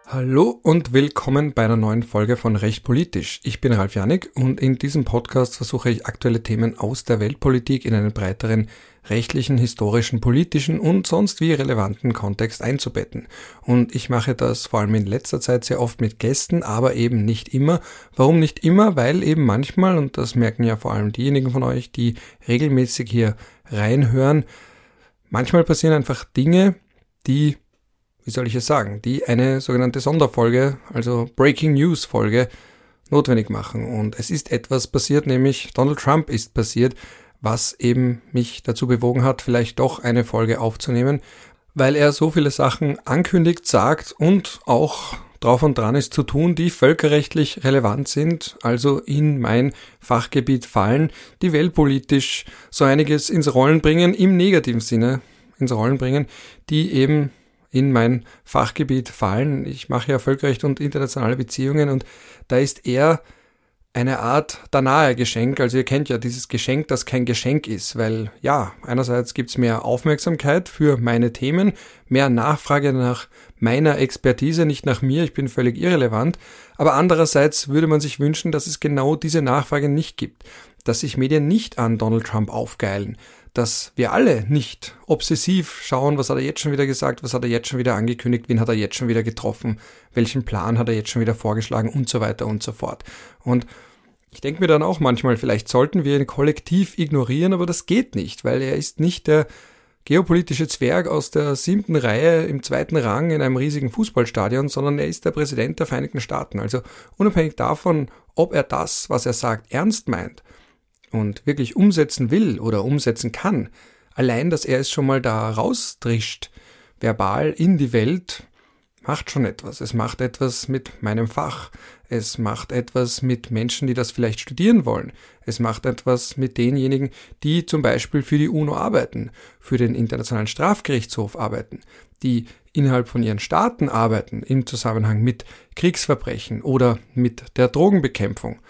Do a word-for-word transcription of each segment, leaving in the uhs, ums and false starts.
Hallo und willkommen bei einer neuen Folge von Recht Politisch. Ich bin Ralf Janik und in diesem Podcast versuche ich aktuelle Themen aus der Weltpolitik in einen breiteren rechtlichen, historischen, politischen und sonst wie relevanten Kontext einzubetten. Und ich mache das vor allem in letzter Zeit sehr oft mit Gästen, aber eben nicht immer. Warum nicht immer? Weil eben manchmal, und das merken ja vor allem diejenigen von euch, die regelmäßig hier reinhören, manchmal passieren einfach Dinge, die wie soll ich es sagen, die eine sogenannte Sonderfolge, also Breaking News Folge, notwendig machen. Und es ist etwas passiert, nämlich Donald Trump ist passiert, was eben mich dazu bewogen hat, vielleicht doch eine Folge aufzunehmen, weil er so viele Sachen ankündigt, sagt und auch drauf und dran ist zu tun, die völkerrechtlich relevant sind, also in mein Fachgebiet fallen, die weltpolitisch so einiges ins Rollen bringen, im negativen Sinne ins Rollen bringen, die eben in mein Fachgebiet fallen. Ich mache ja Völkerrecht und internationale Beziehungen und da ist er eine Art Danae-Geschenk. Also ihr kennt ja dieses Geschenk, das kein Geschenk ist, weil ja, einerseits gibt's mehr Aufmerksamkeit für meine Themen, mehr Nachfrage nach meiner Expertise, nicht nach mir, ich bin völlig irrelevant, aber andererseits würde man sich wünschen, dass es genau diese Nachfrage nicht gibt, dass sich Medien nicht an Donald Trump aufgeilen, dass wir alle nicht obsessiv schauen, was hat er jetzt schon wieder gesagt, was hat er jetzt schon wieder angekündigt, wen hat er jetzt schon wieder getroffen, welchen Plan hat er jetzt schon wieder vorgeschlagen und so weiter und so fort. Und ich denke mir dann auch manchmal, vielleicht sollten wir ihn kollektiv ignorieren, aber das geht nicht, weil er ist nicht der geopolitische Zwerg aus der siebten Reihe im zweiten Rang in einem riesigen Fußballstadion, sondern er ist der Präsident der Vereinigten Staaten. Also unabhängig davon, ob er das, was er sagt, ernst meint und wirklich umsetzen will oder umsetzen kann, allein, dass er es schon mal da rausdrischt, verbal in die Welt, macht schon etwas. Es macht etwas mit meinem Fach. Es macht etwas mit Menschen, die das vielleicht studieren wollen. Es macht etwas mit denjenigen, die zum Beispiel für die UNO arbeiten, für den Internationalen Strafgerichtshof arbeiten, die innerhalb von ihren Staaten arbeiten im Zusammenhang mit Kriegsverbrechen oder mit der Drogenbekämpfung,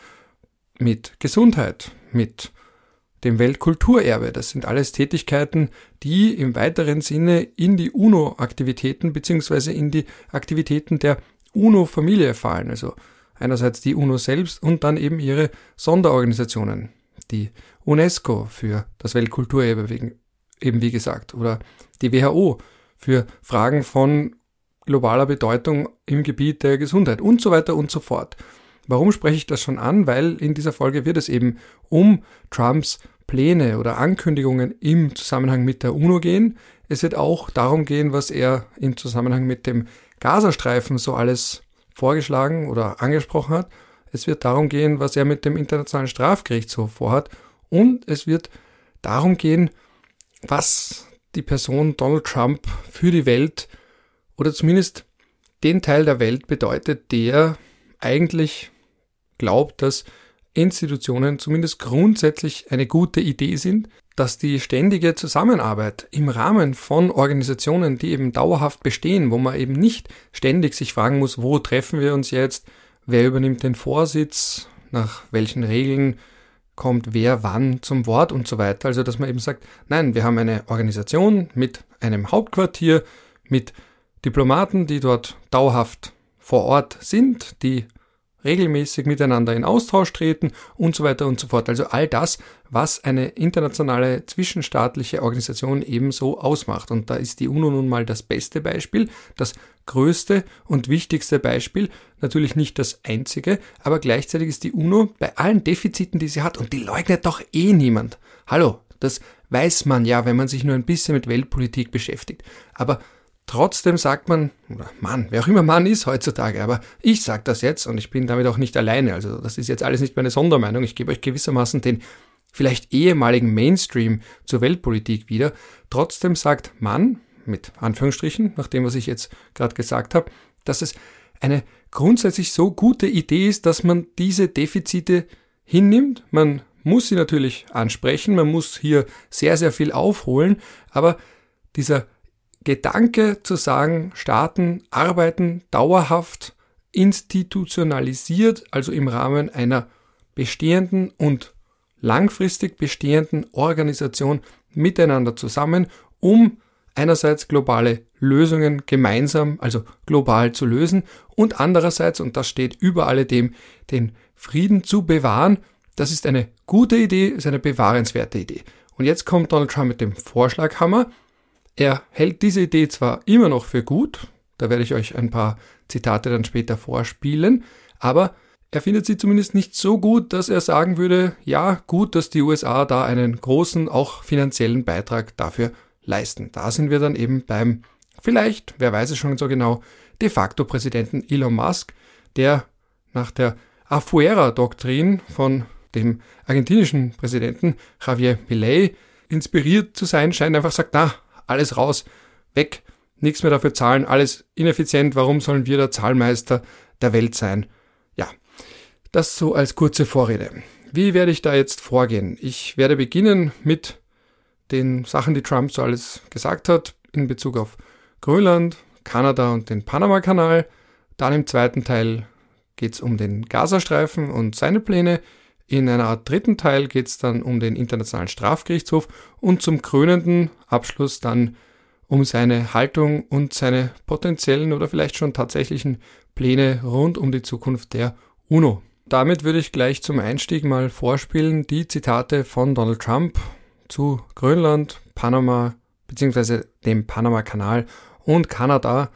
mit Gesundheit, mit dem Weltkulturerbe. Das sind alles Tätigkeiten, die im weiteren Sinne in die UNO-Aktivitäten bzw. in die Aktivitäten der UNO-Familie fallen. Also einerseits die UNO selbst und dann eben ihre Sonderorganisationen, die UNESCO für das Weltkulturerbe, eben wie gesagt, oder die W H O für Fragen von globaler Bedeutung im Gebiet der Gesundheit und so weiter und so fort. Warum spreche ich das schon an? Weil in dieser Folge wird es eben um Trumps Pläne oder Ankündigungen im Zusammenhang mit der UNO gehen. Es wird auch darum gehen, was er im Zusammenhang mit dem Gazastreifen so alles vorgeschlagen oder angesprochen hat. Es wird darum gehen, was er mit dem Internationalen Strafgerichtshof vorhat. Und es wird darum gehen, was die Person Donald Trump für die Welt oder zumindest den Teil der Welt bedeutet, der eigentlich glaubt, dass Institutionen zumindest grundsätzlich eine gute Idee sind, dass die ständige Zusammenarbeit im Rahmen von Organisationen, die eben dauerhaft bestehen, wo man eben nicht ständig sich fragen muss, wo treffen wir uns jetzt, wer übernimmt den Vorsitz, nach welchen Regeln kommt wer wann zum Wort und so weiter. Also dass man eben sagt, nein, wir haben eine Organisation mit einem Hauptquartier, mit Diplomaten, die dort dauerhaft vor Ort sind, die regelmäßig miteinander in Austausch treten und so weiter und so fort. Also all das, was eine internationale zwischenstaatliche Organisation ebenso ausmacht. Und da ist die UNO nun mal das beste Beispiel, das größte und wichtigste Beispiel, natürlich nicht das einzige, aber gleichzeitig ist die UNO bei allen Defiziten, die sie hat, und die leugnet doch eh niemand. Hallo, das weiß man ja, wenn man sich nur ein bisschen mit Weltpolitik beschäftigt. Aber trotzdem sagt man, oder Mann, wer auch immer Mann ist heutzutage, aber ich sage das jetzt und ich bin damit auch nicht alleine, also das ist jetzt alles nicht meine Sondermeinung, ich gebe euch gewissermaßen den vielleicht ehemaligen Mainstream zur Weltpolitik wieder. Trotzdem sagt man, mit Anführungsstrichen, nach dem, was ich jetzt gerade gesagt habe, dass es eine grundsätzlich so gute Idee ist, dass man diese Defizite hinnimmt. Man muss sie natürlich ansprechen, man muss hier sehr, sehr viel aufholen, aber dieser Gedanke zu sagen, Staaten arbeiten dauerhaft institutionalisiert, also im Rahmen einer bestehenden und langfristig bestehenden Organisation miteinander zusammen, um einerseits globale Lösungen gemeinsam, also global zu lösen und andererseits, und das steht über alledem, den Frieden zu bewahren. Das ist eine gute Idee, ist eine bewahrenswerte Idee. Und jetzt kommt Donald Trump mit dem Vorschlaghammer. Er hält diese Idee zwar immer noch für gut, da werde ich euch ein paar Zitate dann später vorspielen, aber er findet sie zumindest nicht so gut, dass er sagen würde, ja, gut, dass die U S A da einen großen, auch finanziellen Beitrag dafür leisten. Da sind wir dann eben beim, vielleicht, wer weiß es schon so genau, de facto Präsidenten Elon Musk, der nach der Afuera-Doktrin von dem argentinischen Präsidenten Javier Milei inspiriert zu sein scheint, einfach sagt, na, alles raus, weg, nichts mehr dafür zahlen, alles ineffizient, warum sollen wir der Zahlmeister der Welt sein? Ja, das so als kurze Vorrede. Wie werde ich da jetzt vorgehen? Ich werde beginnen mit den Sachen, die Trump so alles gesagt hat, in Bezug auf Grönland, Kanada und den Panama-Kanal. Dann im zweiten Teil geht es um den Gazastreifen und seine Pläne. In einer Art dritten Teil geht es dann um den Internationalen Strafgerichtshof und zum krönenden Abschluss dann um seine Haltung und seine potenziellen oder vielleicht schon tatsächlichen Pläne rund um die Zukunft der UNO. Damit würde ich gleich zum Einstieg mal vorspielen die Zitate von Donald Trump zu Grönland, Panama bzw. dem Panama-Kanal und Kanada.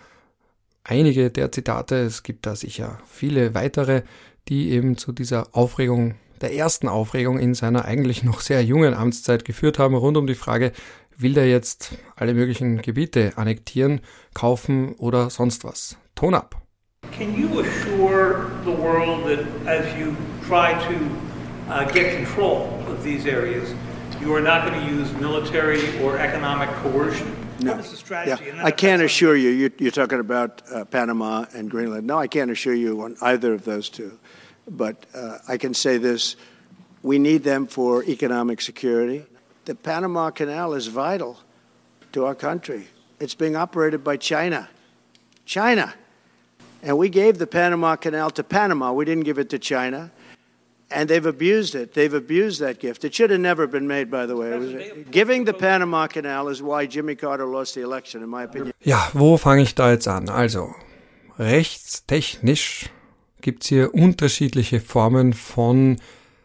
Einige der Zitate, es gibt da sicher viele weitere, die eben zu dieser Aufregung, der ersten Aufregung in seiner eigentlich noch sehr jungen Amtszeit geführt haben, rund um die Frage, will der jetzt alle möglichen Gebiete annektieren, kaufen oder sonst was. Ton ab. Can you assure the world that as you try to uh, get control of these areas, you are not going to use military or economic coercion? No. What is the strategy? Yeah. I can't assure you, you're, you're talking about uh, Panama and Greenland. No, I can't assure you on either of those two. But uh, I can say this, we need them for economic security. The Panama Canal is vital to our country. It's being operated by China. China. And we gave the Panama Canal to Panama. We didn't give it to China. And they've abused it. They've abused that gift. It should have never been made, by the way. It was, giving the Panama Canal is why Jimmy Carter lost the election, in my opinion. Ja, wo fange ich da jetzt an? Also, rechtstechnisch gibt es hier unterschiedliche Formen von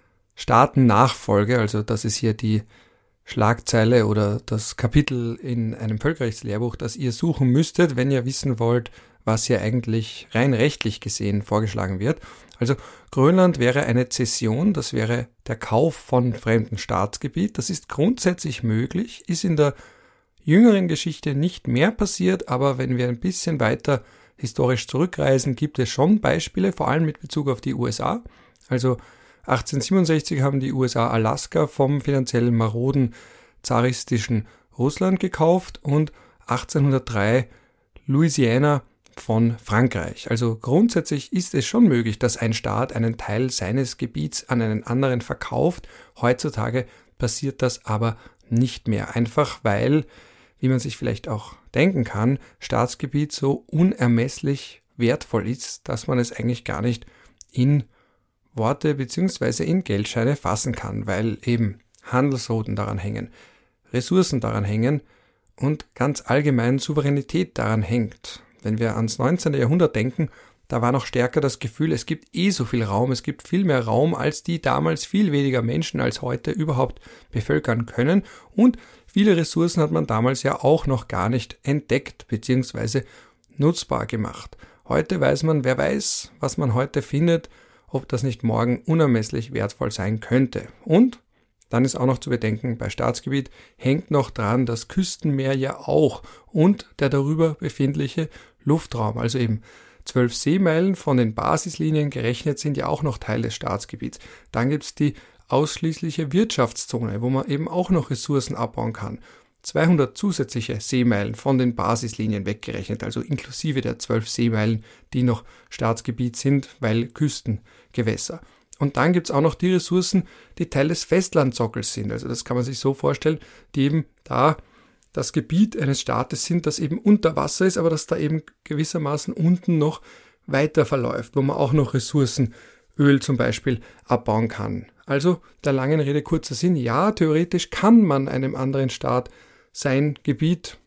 Staatennachfolge. Also das ist hier die Schlagzeile oder das Kapitel in einem Völkerrechtslehrbuch, das ihr suchen müsstet, wenn ihr wissen wollt, was hier eigentlich rein rechtlich gesehen vorgeschlagen wird. Also Grönland wäre eine Zession, das wäre der Kauf von fremdem Staatsgebiet. Das ist grundsätzlich möglich, ist in der jüngeren Geschichte nicht mehr passiert, aber wenn wir ein bisschen weiter historisch zurückreisen, gibt es schon Beispiele, vor allem mit Bezug auf die U S A. Also achtzehnhundertsiebenundsechzig haben die U S A Alaska vom finanziell maroden zaristischen Russland gekauft und achtzehnhundertdrei Louisiana von Frankreich. Also grundsätzlich ist es schon möglich, dass ein Staat einen Teil seines Gebiets an einen anderen verkauft. Heutzutage passiert das aber nicht mehr. Einfach weil, wie man sich vielleicht auch denken kann, Staatsgebiet so unermesslich wertvoll ist, dass man es eigentlich gar nicht in Worte bzw. in Geldscheine fassen kann, weil eben Handelsrouten daran hängen, Ressourcen daran hängen und ganz allgemein Souveränität daran hängt. Wenn wir ans neunzehnten Jahrhundert denken, da war noch stärker das Gefühl, es gibt eh so viel Raum, es gibt viel mehr Raum, als die damals viel weniger Menschen als heute überhaupt bevölkern können und viele Ressourcen hat man damals ja auch noch gar nicht entdeckt bzw. nutzbar gemacht. Heute weiß man, wer weiß, was man heute findet, ob das nicht morgen unermesslich wertvoll sein könnte. Und dann ist auch noch zu bedenken, bei Staatsgebiet hängt noch dran das Küstenmeer ja auch und der darüber befindliche Luftraum, also eben zwölf Seemeilen von den Basislinien gerechnet sind ja auch noch Teil des Staatsgebiets. Dann gibt es die ausschließliche Wirtschaftszone, wo man eben auch noch Ressourcen abbauen kann. zweihundert zusätzliche Seemeilen von den Basislinien weggerechnet, also inklusive der zwölf Seemeilen, die noch Staatsgebiet sind, weil Küstengewässer. Und dann gibt es auch noch die Ressourcen, die Teil des Festlandsockels sind. Also das kann man sich so vorstellen, die eben da das Gebiet eines Staates sind, das eben unter Wasser ist, aber das da eben gewissermaßen unten noch weiter verläuft, wo man auch noch Ressourcen, Öl zum Beispiel, abbauen kann. Also der langen Rede kurzer Sinn, ja, theoretisch kann man einem anderen Staat sein Gebiet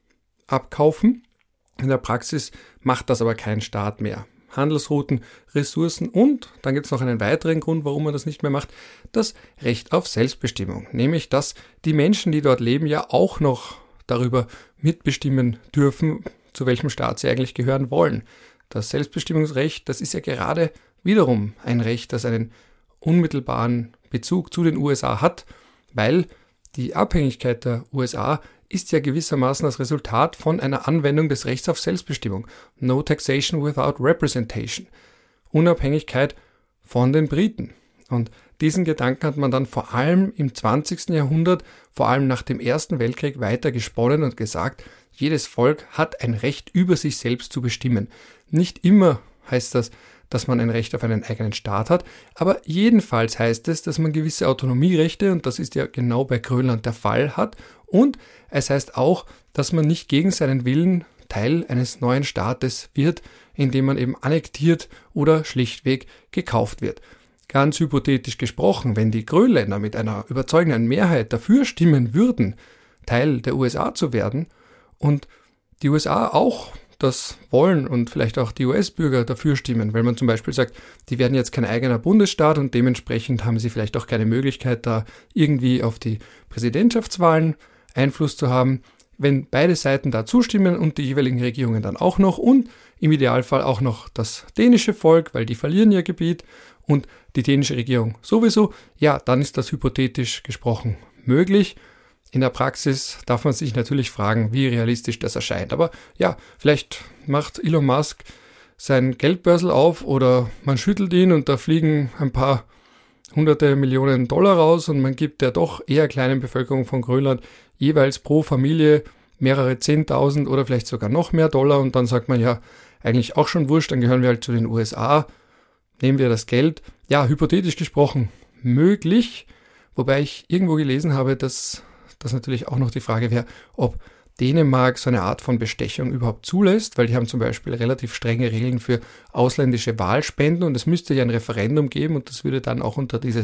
abkaufen. In der Praxis macht das aber kein Staat mehr. Handelsrouten, Ressourcen und, dann gibt es noch einen weiteren Grund, warum man das nicht mehr macht, das Recht auf Selbstbestimmung. Nämlich, dass die Menschen, die dort leben, ja auch noch darüber mitbestimmen dürfen, zu welchem Staat sie eigentlich gehören wollen. Das Selbstbestimmungsrecht, das ist ja gerade wiederum ein Recht, das einen unmittelbaren Bezug zu den U S A hat, weil die Abhängigkeit der U S A ist ja gewissermaßen das Resultat von einer Anwendung des Rechts auf Selbstbestimmung. No taxation without representation. Unabhängigkeit von den Briten. Und diesen Gedanken hat man dann vor allem im zwanzigsten Jahrhundert, vor allem nach dem Ersten Weltkrieg, weiter gesponnen und gesagt, jedes Volk hat ein Recht, über sich selbst zu bestimmen. Nicht immer heißt das, dass man ein Recht auf einen eigenen Staat hat, aber jedenfalls heißt es, dass man gewisse Autonomierechte, und das ist ja genau bei Grönland der Fall, hat, und es heißt auch, dass man nicht gegen seinen Willen Teil eines neuen Staates wird, indem man eben annektiert oder schlichtweg gekauft wird. Ganz hypothetisch gesprochen, wenn die Grönländer mit einer überzeugenden Mehrheit dafür stimmen würden, Teil der U S A zu werden und die U S A auch das wollen und vielleicht auch die U S-Bürger dafür stimmen, weil man zum Beispiel sagt, die werden jetzt kein eigener Bundesstaat und dementsprechend haben sie vielleicht auch keine Möglichkeit, da irgendwie auf die Präsidentschaftswahlen Einfluss zu haben. Wenn beide Seiten da zustimmen und die jeweiligen Regierungen dann auch noch und im Idealfall auch noch das dänische Volk, weil die verlieren ihr Gebiet und die dänische Regierung sowieso, ja, dann ist das hypothetisch gesprochen möglich. In der Praxis darf man sich natürlich fragen, wie realistisch das erscheint. Aber ja, vielleicht macht Elon Musk sein Geldbörsel auf oder man schüttelt ihn und da fliegen ein paar hunderte Millionen Dollar raus und man gibt der doch eher kleinen Bevölkerung von Grönland jeweils pro Familie mehrere Zehntausend oder vielleicht sogar noch mehr Dollar und dann sagt man ja, eigentlich auch schon wurscht, dann gehören wir halt zu den U S A, nehmen wir das Geld. Ja, hypothetisch gesprochen möglich, wobei ich irgendwo gelesen habe, dass das natürlich auch noch die Frage wäre, ob Dänemark so eine Art von Bestechung überhaupt zulässt, weil die haben zum Beispiel relativ strenge Regeln für ausländische Wahlspenden und es müsste ja ein Referendum geben und das würde dann auch unter dieses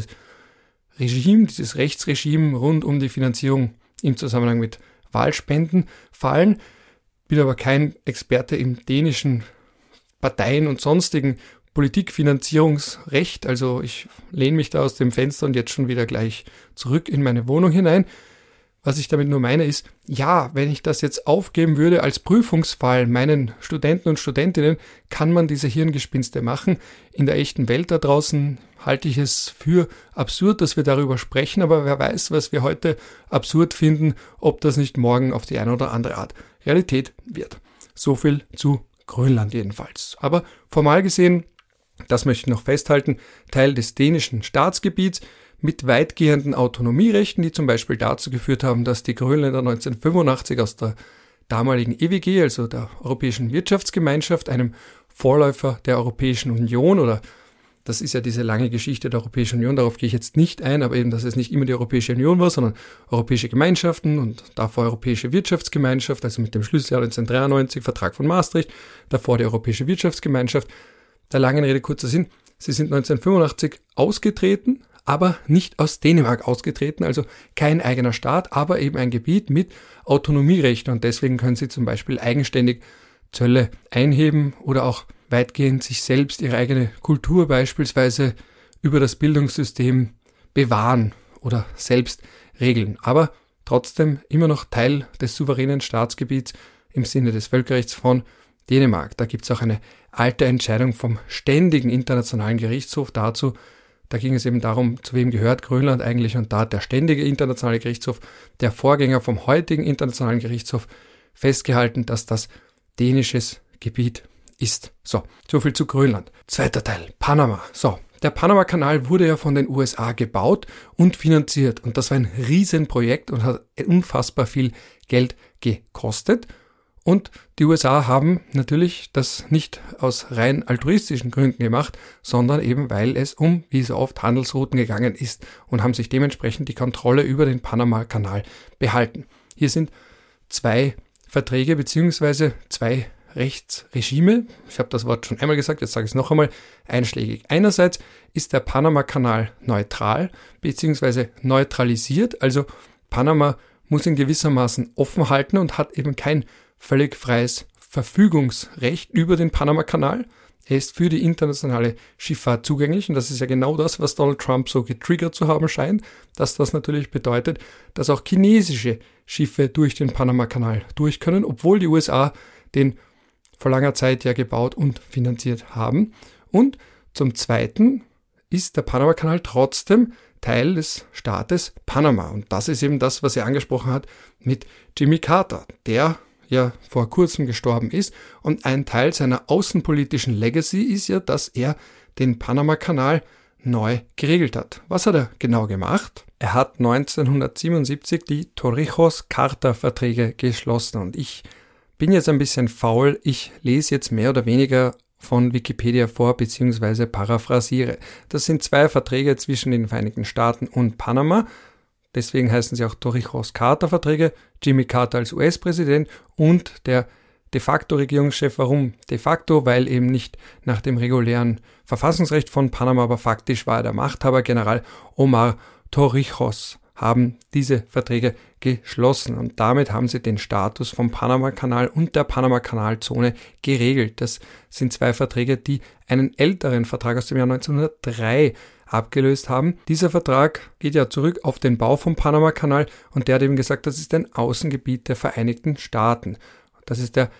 Regime, dieses Rechtsregime rund um die Finanzierung im Zusammenhang mit Wahlspenden fallen. Bin aber kein Experte im dänischen Parteien- und sonstigen Politikfinanzierungsrecht, also ich lehne mich da aus dem Fenster und jetzt schon wieder gleich zurück in meine Wohnung hinein. Was ich damit nur meine ist, ja, wenn ich das jetzt aufgeben würde als Prüfungsfall meinen Studenten und Studentinnen, kann man diese Hirngespinste machen. In der echten Welt da draußen halte ich es für absurd, dass wir darüber sprechen, aber wer weiß, was wir heute absurd finden, ob das nicht morgen auf die eine oder andere Art Realität wird. So viel zu Grönland jedenfalls. Aber formal gesehen, das möchte ich noch festhalten, Teil des dänischen Staatsgebiets, mit weitgehenden Autonomierechten, die zum Beispiel dazu geführt haben, dass die Grönländer neunzehnhundertfünfundachtzig aus der damaligen E W G, also der Europäischen Wirtschaftsgemeinschaft, einem Vorläufer der Europäischen Union, oder das ist ja diese lange Geschichte der Europäischen Union, darauf gehe ich jetzt nicht ein, aber eben, dass es nicht immer die Europäische Union war, sondern europäische Gemeinschaften und davor Europäische Wirtschaftsgemeinschaft, also mit dem Schlüsseljahr neunzehnhundertdreiundneunzig, Vertrag von Maastricht, davor die Europäische Wirtschaftsgemeinschaft. Der langen Rede kurzer Sinn, sie sind neunzehnhundertfünfundachtzig ausgetreten, aber nicht aus Dänemark ausgetreten, also kein eigener Staat, aber eben ein Gebiet mit Autonomierechten und deswegen können sie zum Beispiel eigenständig Zölle einheben oder auch weitgehend sich selbst ihre eigene Kultur beispielsweise über das Bildungssystem bewahren oder selbst regeln, aber trotzdem immer noch Teil des souveränen Staatsgebiets im Sinne des Völkerrechts von Dänemark. Da gibt es auch eine alte Entscheidung vom Ständigen Internationalen Gerichtshof dazu. Da ging es eben darum, zu wem gehört Grönland eigentlich, und da hat der Ständige Internationale Gerichtshof, der Vorgänger vom heutigen Internationalen Gerichtshof, festgehalten, dass das dänisches Gebiet ist. So, so viel zu Grönland. Zweiter Teil, Panama. So, der Panama-Kanal wurde ja von den U S A gebaut und finanziert und das war ein Riesenprojekt und hat unfassbar viel Geld gekostet. Und die U S A haben natürlich das nicht aus rein altruistischen Gründen gemacht, sondern eben weil es um, wie so oft, Handelsrouten gegangen ist und haben sich dementsprechend die Kontrolle über den Panama-Kanal behalten. Hier sind zwei Verträge bzw. zwei Rechtsregime. Ich habe das Wort schon einmal gesagt, jetzt sage ich es noch einmal, einschlägig. Einerseits ist der Panama-Kanal neutral bzw. neutralisiert, also Panama muss ihn gewissermaßen offen halten und hat eben kein völlig freies Verfügungsrecht über den Panama-Kanal. Er ist für die internationale Schifffahrt zugänglich und das ist ja genau das, was Donald Trump so getriggert zu haben scheint, dass das natürlich bedeutet, dass auch chinesische Schiffe durch den Panama-Kanal durch können, obwohl die U S A den vor langer Zeit ja gebaut und finanziert haben. Und zum Zweiten ist der Panama-Kanal trotzdem Teil des Staates Panama und das ist eben das, was er angesprochen hat mit Jimmy Carter, der ja vor kurzem gestorben ist und ein Teil seiner außenpolitischen Legacy ist ja, dass er den Panama-Kanal neu geregelt hat. Was hat er genau gemacht? Er hat neunzehnhundertsiebenundsiebzig die Torrijos-Carter-Verträge geschlossen und ich bin jetzt ein bisschen faul, ich lese jetzt mehr oder weniger von Wikipedia vor bzw. paraphrasiere. Das sind zwei Verträge zwischen den Vereinigten Staaten und Panama. Deswegen heißen sie auch Torrijos-Carter-Verträge, Jimmy Carter als U S-Präsident und der de facto Regierungschef. Warum de facto? Weil eben nicht nach dem regulären Verfassungsrecht von Panama, aber faktisch war er der Machthaber, General Omar Torrijos, haben diese Verträge geschlossen und damit haben sie den Status vom Panama-Kanal und der Panama-Kanalzone geregelt. Das sind zwei Verträge, die einen älteren Vertrag aus dem Jahr neunzehnhundertdrei abgelöst haben. Dieser Vertrag geht ja zurück auf den Bau vom Panama-Kanal und der hat eben gesagt, das ist ein Außengebiet der Vereinigten Staaten. Das ist der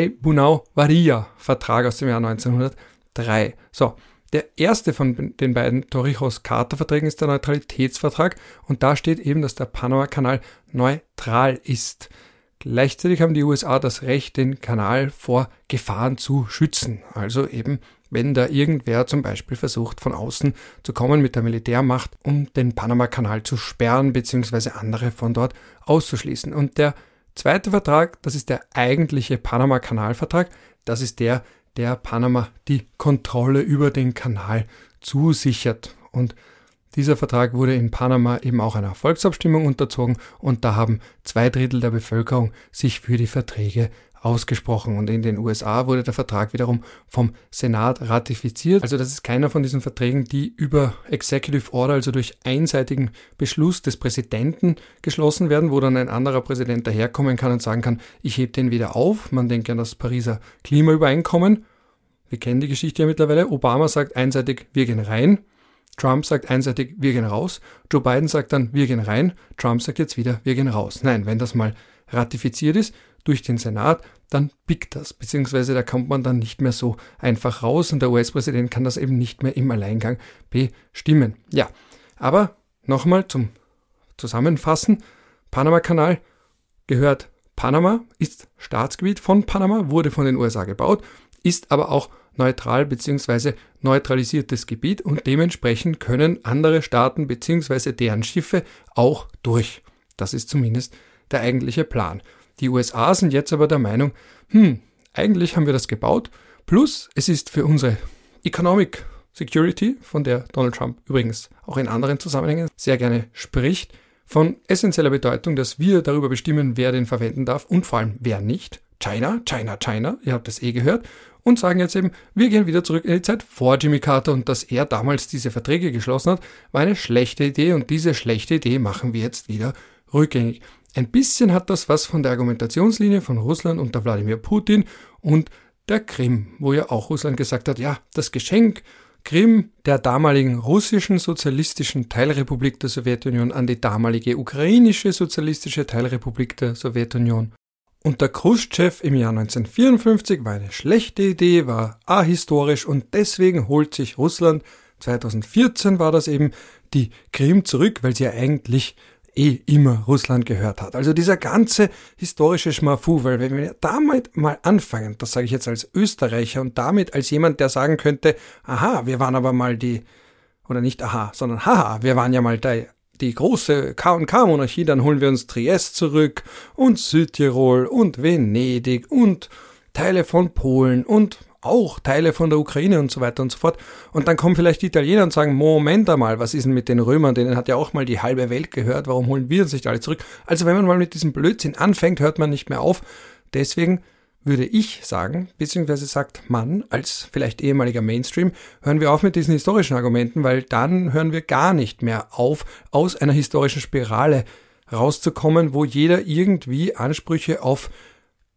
Hay-Bunau-Varilla-Vertrag aus dem Jahr neunzehnhundertdrei. So, der erste von den beiden Torrijos-Carter-Verträgen ist der Neutralitätsvertrag und da steht eben, dass der Panama-Kanal neutral ist. Gleichzeitig haben die U S A das Recht, den Kanal vor Gefahren zu schützen. Also eben, wenn da irgendwer zum Beispiel versucht, von außen zu kommen mit der Militärmacht, um den Panama-Kanal zu sperren bzw. andere von dort auszuschließen. Und der zweite Vertrag, das ist der eigentliche Panama-Kanal-Vertrag, das ist der, der Panama die Kontrolle über den Kanal zusichert. Und dieser Vertrag wurde in Panama eben auch einer Volksabstimmung unterzogen und da haben zwei Drittel der Bevölkerung sich für die Verträge ausgesprochen. Und in den U S A wurde der Vertrag wiederum vom Senat ratifiziert. Also das ist keiner von diesen Verträgen, die über Executive Order, also durch einseitigen Beschluss des Präsidenten geschlossen werden, wo dann ein anderer Präsident daherkommen kann und sagen kann, ich hebe den wieder auf. Man denkt an das Pariser Klimaübereinkommen. Wir kennen die Geschichte ja mittlerweile. Obama sagt einseitig, wir gehen rein. Trump sagt einseitig, wir gehen raus. Joe Biden sagt dann, wir gehen rein. Trump sagt jetzt wieder, wir gehen raus. Nein, wenn das mal ratifiziert ist durch den Senat, dann biegt das, beziehungsweise da kommt man dann nicht mehr so einfach raus und der U S-Präsident kann das eben nicht mehr im Alleingang bestimmen. Ja, aber nochmal zum Zusammenfassen, Panama-Kanal gehört Panama, ist Staatsgebiet von Panama, wurde von den U S A gebaut, ist aber auch neutral bzw. neutralisiertes Gebiet und dementsprechend können andere Staaten bzw. deren Schiffe auch durch. Das ist zumindest der eigentliche Plan. Die U S A sind jetzt aber der Meinung, hm, eigentlich haben wir das gebaut, plus es ist für unsere Economic Security, von der Donald Trump übrigens auch in anderen Zusammenhängen sehr gerne spricht, von essentieller Bedeutung, dass wir darüber bestimmen, wer den verwenden darf und vor allem wer nicht. China, China, China, ihr habt das eh gehört, und sagen jetzt eben, wir gehen wieder zurück in die Zeit vor Jimmy Carter und dass er damals diese Verträge geschlossen hat, war eine schlechte Idee und diese schlechte Idee machen wir jetzt wieder rückgängig. Ein bisschen hat das was von der Argumentationslinie von Russland unter Wladimir Putin und der Krim, wo ja auch Russland gesagt hat, ja, das Geschenk Krim der damaligen russischen sozialistischen Teilrepublik der Sowjetunion an die damalige ukrainische sozialistische Teilrepublik der Sowjetunion. Unter Chruschtschow im Jahr neunzehnhundertvierundfünfzig war eine schlechte Idee, war ahistorisch und deswegen holt sich Russland, zweitausendvierzehn war das eben, die Krim zurück, weil sie ja eigentlich eh immer Russland gehört hat. Also dieser ganze historische Schmafu, weil wenn wir damit mal anfangen, das sage ich jetzt als Österreicher und damit als jemand, der sagen könnte, aha, wir waren aber mal die, oder nicht aha, sondern haha, wir waren ja mal die, die große K und K-Monarchie, dann holen wir uns Triest zurück und Südtirol und Venedig und Teile von Polen und auch Teile von der Ukraine und so weiter und so fort. Und dann kommen vielleicht die Italiener und sagen, Moment einmal, was ist denn mit den Römern? Denen hat ja auch mal die halbe Welt gehört. Warum holen wir uns nicht alle zurück? Also wenn man mal mit diesem Blödsinn anfängt, hört man nicht mehr auf. Deswegen würde ich sagen, beziehungsweise sagt man als vielleicht ehemaliger Mainstream, hören wir auf mit diesen historischen Argumenten, weil dann hören wir gar nicht mehr auf, aus einer historischen Spirale rauszukommen, wo jeder irgendwie Ansprüche auf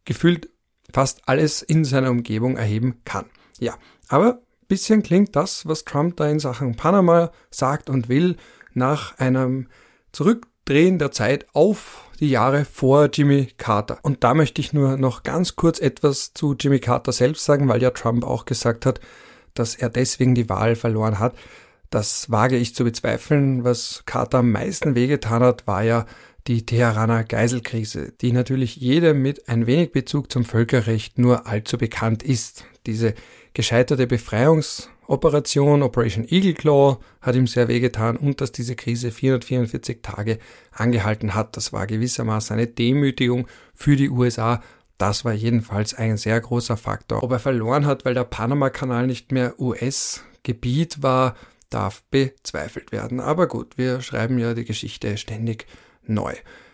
gefühlt fast alles in seiner Umgebung erheben kann. Ja, aber ein bisschen klingt das, was Trump da in Sachen Panama sagt und will, nach einem Zurückdrehen der Zeit auf die Jahre vor Jimmy Carter. Und da möchte ich nur noch ganz kurz etwas zu Jimmy Carter selbst sagen, weil ja Trump auch gesagt hat, dass er deswegen die Wahl verloren hat. Das wage ich zu bezweifeln. Was Carter am meisten wehgetan hat, war ja die Teheraner Geiselkrise, die natürlich jedem mit ein wenig Bezug zum Völkerrecht nur allzu bekannt ist. Diese gescheiterte Befreiungsoperation, Operation Eagle Claw, hat ihm sehr wehgetan und dass diese Krise vierhundertvierundvierzig Tage angehalten hat. Das war gewissermaßen eine Demütigung für die U S A. Das war jedenfalls ein sehr großer Faktor. Ob er verloren hat, weil der Panama-Kanal nicht mehr U S-Gebiet war, darf bezweifelt werden. Aber gut, wir schreiben ja die Geschichte ständig neu.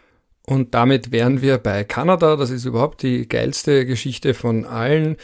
Und damit wären wir bei Kanada. Das ist überhaupt die geilste Geschichte von allen.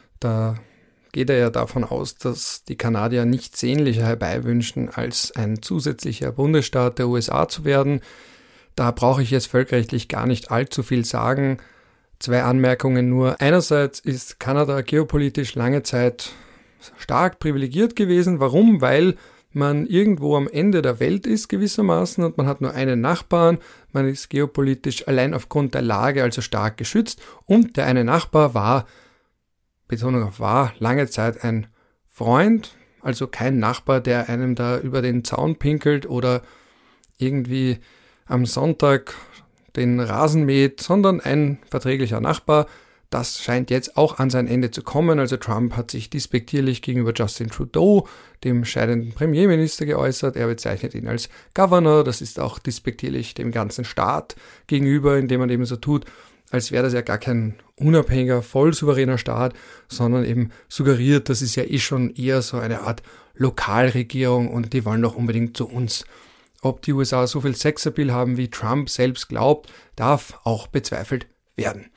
Da geht er ja davon aus, dass die Kanadier nichts sehnlicher herbeiwünschen, als ein zusätzlicher Bundesstaat der U S A zu werden. Da brauche ich jetzt völkerrechtlich gar nicht allzu viel sagen. Zwei Anmerkungen nur. Einerseits ist Kanada geopolitisch lange Zeit stark privilegiert gewesen. Warum? Weil man irgendwo am Ende der Welt ist gewissermaßen und man hat nur einen Nachbarn. Man ist geopolitisch allein aufgrund der Lage also stark geschützt und der eine Nachbar war, Betonung auf war, lange Zeit ein Freund, also kein Nachbar, der einem da über den Zaun pinkelt oder irgendwie am Sonntag den Rasen mäht, sondern ein verträglicher Nachbar. Das scheint jetzt auch an sein Ende zu kommen. Also Trump hat sich despektierlich gegenüber Justin Trudeau, dem scheidenden Premierminister, geäußert. Er bezeichnet ihn als Governor. Das ist auch despektierlich dem ganzen Staat gegenüber, indem man eben so tut, als wäre das ja gar kein unabhängiger, voll souveräner Staat, sondern eben suggeriert, das ist ja eh schon eher so eine Art Lokalregierung und die wollen doch unbedingt zu uns. Ob die U S A so viel Sexappeal haben, wie Trump selbst glaubt, darf auch bezweifelt werden.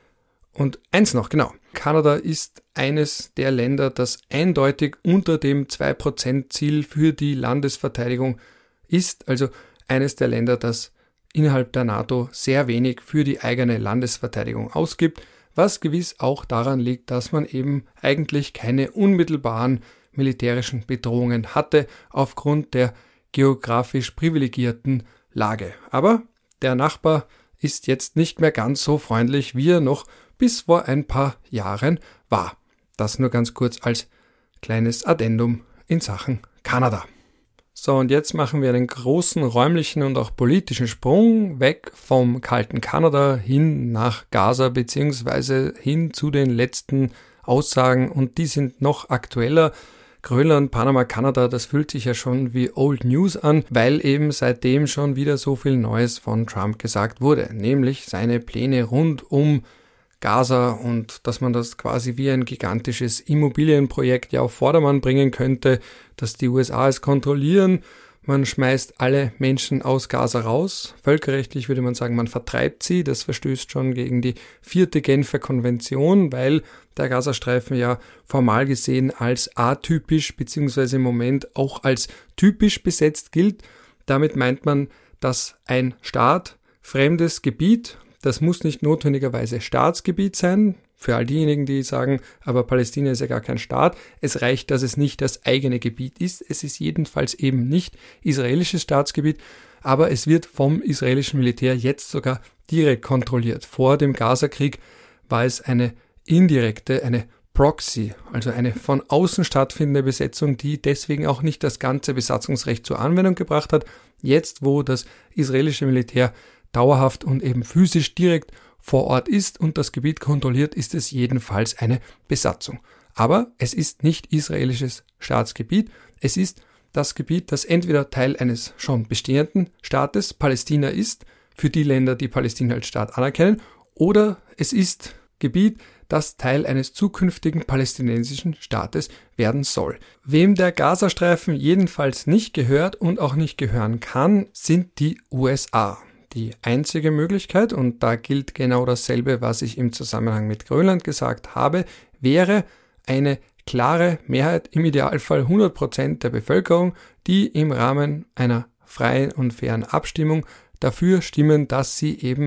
Und eins noch, genau. Kanada ist eines der Länder, das eindeutig unter dem zwei Prozent Ziel für die Landesverteidigung ist. Also eines der Länder, das innerhalb der NATO sehr wenig für die eigene Landesverteidigung ausgibt, was gewiss auch daran liegt, dass man eben eigentlich keine unmittelbaren militärischen Bedrohungen hatte aufgrund der geografisch privilegierten Lage. Aber der Nachbar ist jetzt nicht mehr ganz so freundlich, wie er noch bis vor ein paar Jahren war. Das nur ganz kurz als kleines Addendum in Sachen Kanada. So, und jetzt machen wir einen großen räumlichen und auch politischen Sprung weg vom kalten Kanada hin nach Gaza beziehungsweise hin zu den letzten Aussagen und die sind noch aktueller. Grönland, Panama, Kanada, das fühlt sich ja schon wie Old News an, weil eben seitdem schon wieder so viel Neues von Trump gesagt wurde, nämlich seine Pläne rund um Gaza und dass man das quasi wie ein gigantisches Immobilienprojekt ja auf Vordermann bringen könnte, dass die U S A es kontrollieren. Man schmeißt alle Menschen aus Gaza raus. Völkerrechtlich würde man sagen, man vertreibt sie. Das verstößt schon gegen die vierte Genfer Konvention, weil der Gazastreifen ja formal gesehen als atypisch bzw. im Moment auch als typisch besetzt gilt. Damit meint man, dass ein Staat fremdes Gebiet, das muss nicht notwendigerweise Staatsgebiet sein, für all diejenigen, die sagen, aber Palästina ist ja gar kein Staat. Es reicht, dass es nicht das eigene Gebiet ist. Es ist jedenfalls eben nicht israelisches Staatsgebiet, aber es wird vom israelischen Militär jetzt sogar direkt kontrolliert. Vor dem Gaza-Krieg war es eine indirekte, eine Proxy, also eine von außen stattfindende Besetzung, die deswegen auch nicht das ganze Besatzungsrecht zur Anwendung gebracht hat. Jetzt, wo das israelische Militär dauerhaft und eben physisch direkt vor Ort ist und das Gebiet kontrolliert, ist es jedenfalls eine Besatzung. Aber es ist nicht israelisches Staatsgebiet, es ist das Gebiet, das entweder Teil eines schon bestehenden Staates, Palästina ist, für die Länder, die Palästina als Staat anerkennen, oder es ist Gebiet, das Teil eines zukünftigen palästinensischen Staates werden soll. Wem der Gazastreifen jedenfalls nicht gehört und auch nicht gehören kann, sind die U S A. Die einzige Möglichkeit, und da gilt genau dasselbe, was ich im Zusammenhang mit Grönland gesagt habe, wäre eine klare Mehrheit, im Idealfall hundert Prozent der Bevölkerung, die im Rahmen einer freien und fairen Abstimmung dafür stimmen, dass sie eben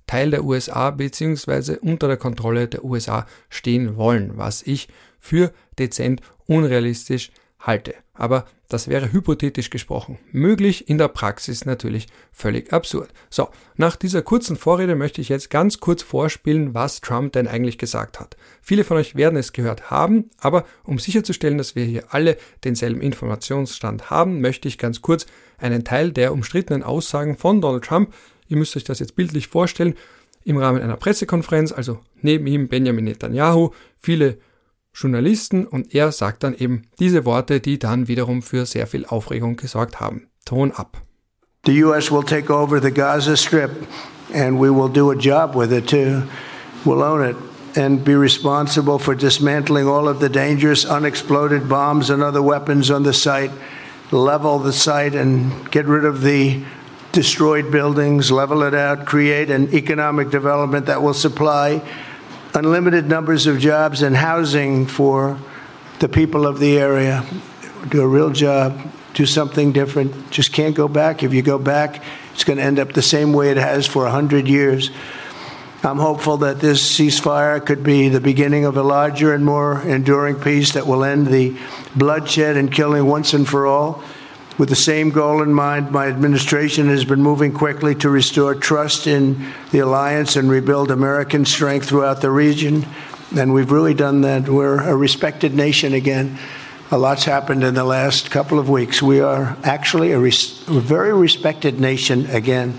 Teil der U S A bzw. unter der Kontrolle der U S A stehen wollen, was ich für dezent unrealistisch halte. Aber das wäre hypothetisch gesprochen möglich, in der Praxis natürlich völlig absurd. So, nach dieser kurzen Vorrede möchte ich jetzt ganz kurz vorspielen, was Trump denn eigentlich gesagt hat. Viele von euch werden es gehört haben, aber um sicherzustellen, dass wir hier alle denselben Informationsstand haben, möchte ich ganz kurz einen Teil der umstrittenen Aussagen von Donald Trump, ihr müsst euch das jetzt bildlich vorstellen, im Rahmen einer Pressekonferenz, also neben ihm Benjamin Netanyahu, viele Journalisten, und er sagt dann eben diese Worte, die dann wiederum für sehr viel Aufregung gesorgt haben. Ton ab. The U S will take over the Gaza Strip and we will do a job with it too. We'll own it and be responsible for dismantling all of the dangerous unexploded bombs and other weapons on the site, level the site and get rid of the destroyed buildings, level it out, create an economic development that will supply unlimited numbers of jobs and housing for the people of the area. Do a real job, do something different. Just can't go back. If you go back, it's going to end up the same way it has for a hundred years. I'm hopeful that this ceasefire could be the beginning of a larger and more enduring peace that will end the bloodshed and killing once and for all. With the same goal in mind, my administration has been moving quickly to restore trust in the alliance and rebuild American strength throughout the region. And we've really done that. We're a respected nation again. A lot's happened in the last couple of weeks. We are actually a, res- a very respected nation again.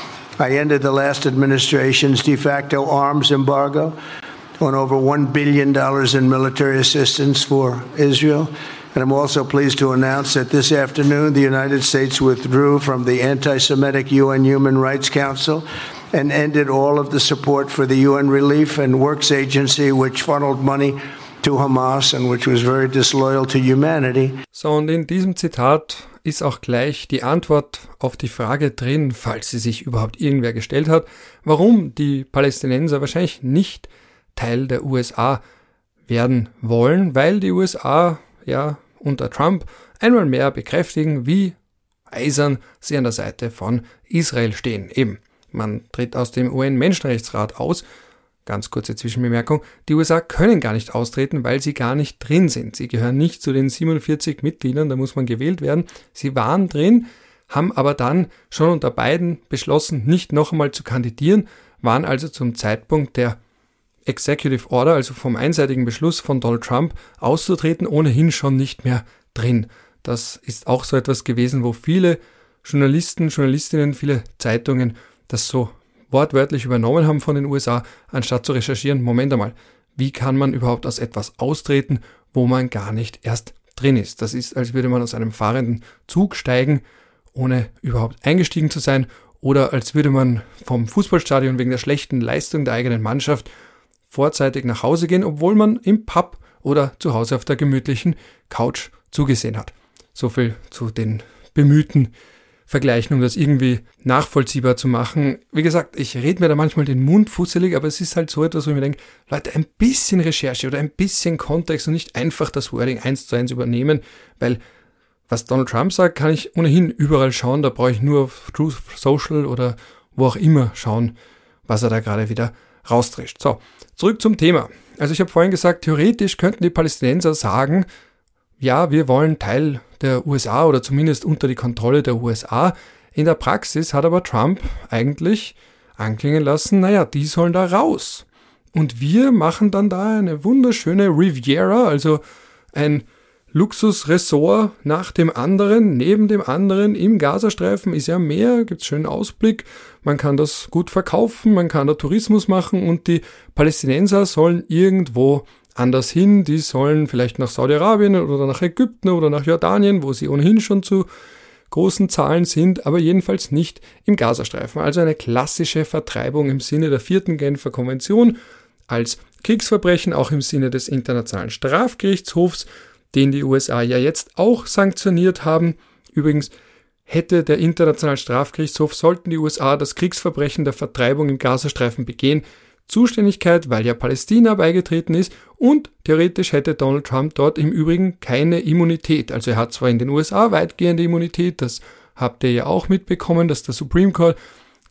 I ended the last administration's de facto arms embargo on over one billion dollars in military assistance for Israel. And I'm also pleased to announce that this afternoon the United States withdrew from the anti-Semitic U N Human Rights Council and ended all of the support for the U N Relief and Works Agency, which funneled money to Hamas and which was very disloyal to humanity. So, und in diesem Zitat ist auch gleich die Antwort auf die Frage drin, falls sie sich überhaupt irgendwer gestellt hat, warum die Palästinenser wahrscheinlich nicht Teil der U S A werden wollen, weil die U S A ja unter Trump einmal mehr bekräftigen, wie eisern sie an der Seite von Israel stehen. Eben, man tritt aus dem U N-Menschenrechtsrat aus. Ganz kurze Zwischenbemerkung, die U S A können gar nicht austreten, weil sie gar nicht drin sind. Sie gehören nicht zu den siebenundvierzig Mitgliedern, da muss man gewählt werden. Sie waren drin, haben aber dann schon unter Biden beschlossen, nicht noch einmal zu kandidieren, waren also zum Zeitpunkt der Executive Order, also vom einseitigen Beschluss von Donald Trump auszutreten, ohnehin schon nicht mehr drin. Das ist auch so etwas gewesen, wo viele Journalisten, Journalistinnen, viele Zeitungen das so wortwörtlich übernommen haben von den U S A, anstatt zu recherchieren, Moment einmal, wie kann man überhaupt aus etwas austreten, wo man gar nicht erst drin ist. Das ist, als würde man aus einem fahrenden Zug steigen, ohne überhaupt eingestiegen zu sein, oder als würde man vom Fußballstadion wegen der schlechten Leistung der eigenen Mannschaft vorzeitig nach Hause gehen, obwohl man im Pub oder zu Hause auf der gemütlichen Couch zugesehen hat. So viel zu den bemühten Vergleichen, um das irgendwie nachvollziehbar zu machen. Wie gesagt, ich rede mir da manchmal den Mund fusselig, aber es ist halt so etwas, wo ich mir denke, Leute, ein bisschen Recherche oder ein bisschen Kontext und nicht einfach das Wording eins zu eins übernehmen, weil was Donald Trump sagt, kann ich ohnehin überall schauen, da brauche ich nur auf Truth Social oder wo auch immer schauen, was er da gerade wieder raustrischt. So, zurück zum Thema. Also ich habe vorhin gesagt, theoretisch könnten die Palästinenser sagen, ja, wir wollen Teil der U S A oder zumindest unter die Kontrolle der U S A. In der Praxis hat aber Trump eigentlich anklingen lassen, naja, die sollen da raus. Und wir machen dann da eine wunderschöne Riviera, also ein Luxusressort nach dem anderen, neben dem anderen im Gazastreifen ist ja Meer, gibt's schönen Ausblick, man kann das gut verkaufen, man kann da Tourismus machen und die Palästinenser sollen irgendwo anders hin, die sollen vielleicht nach Saudi-Arabien oder nach Ägypten oder nach Jordanien, wo sie ohnehin schon zu großen Zahlen sind, aber jedenfalls nicht im Gazastreifen. Also eine klassische Vertreibung im Sinne der vierten Genfer Konvention als Kriegsverbrechen, auch im Sinne des Internationalen Strafgerichtshofs, den die U S A ja jetzt auch sanktioniert haben. Übrigens hätte der Internationale Strafgerichtshof, sollten die U S A das Kriegsverbrechen der Vertreibung im Gazastreifen begehen, Zuständigkeit, weil ja Palästina beigetreten ist, und theoretisch hätte Donald Trump dort im Übrigen keine Immunität. Also er hat zwar in den U S A weitgehende Immunität, das habt ihr ja auch mitbekommen, dass der Supreme Court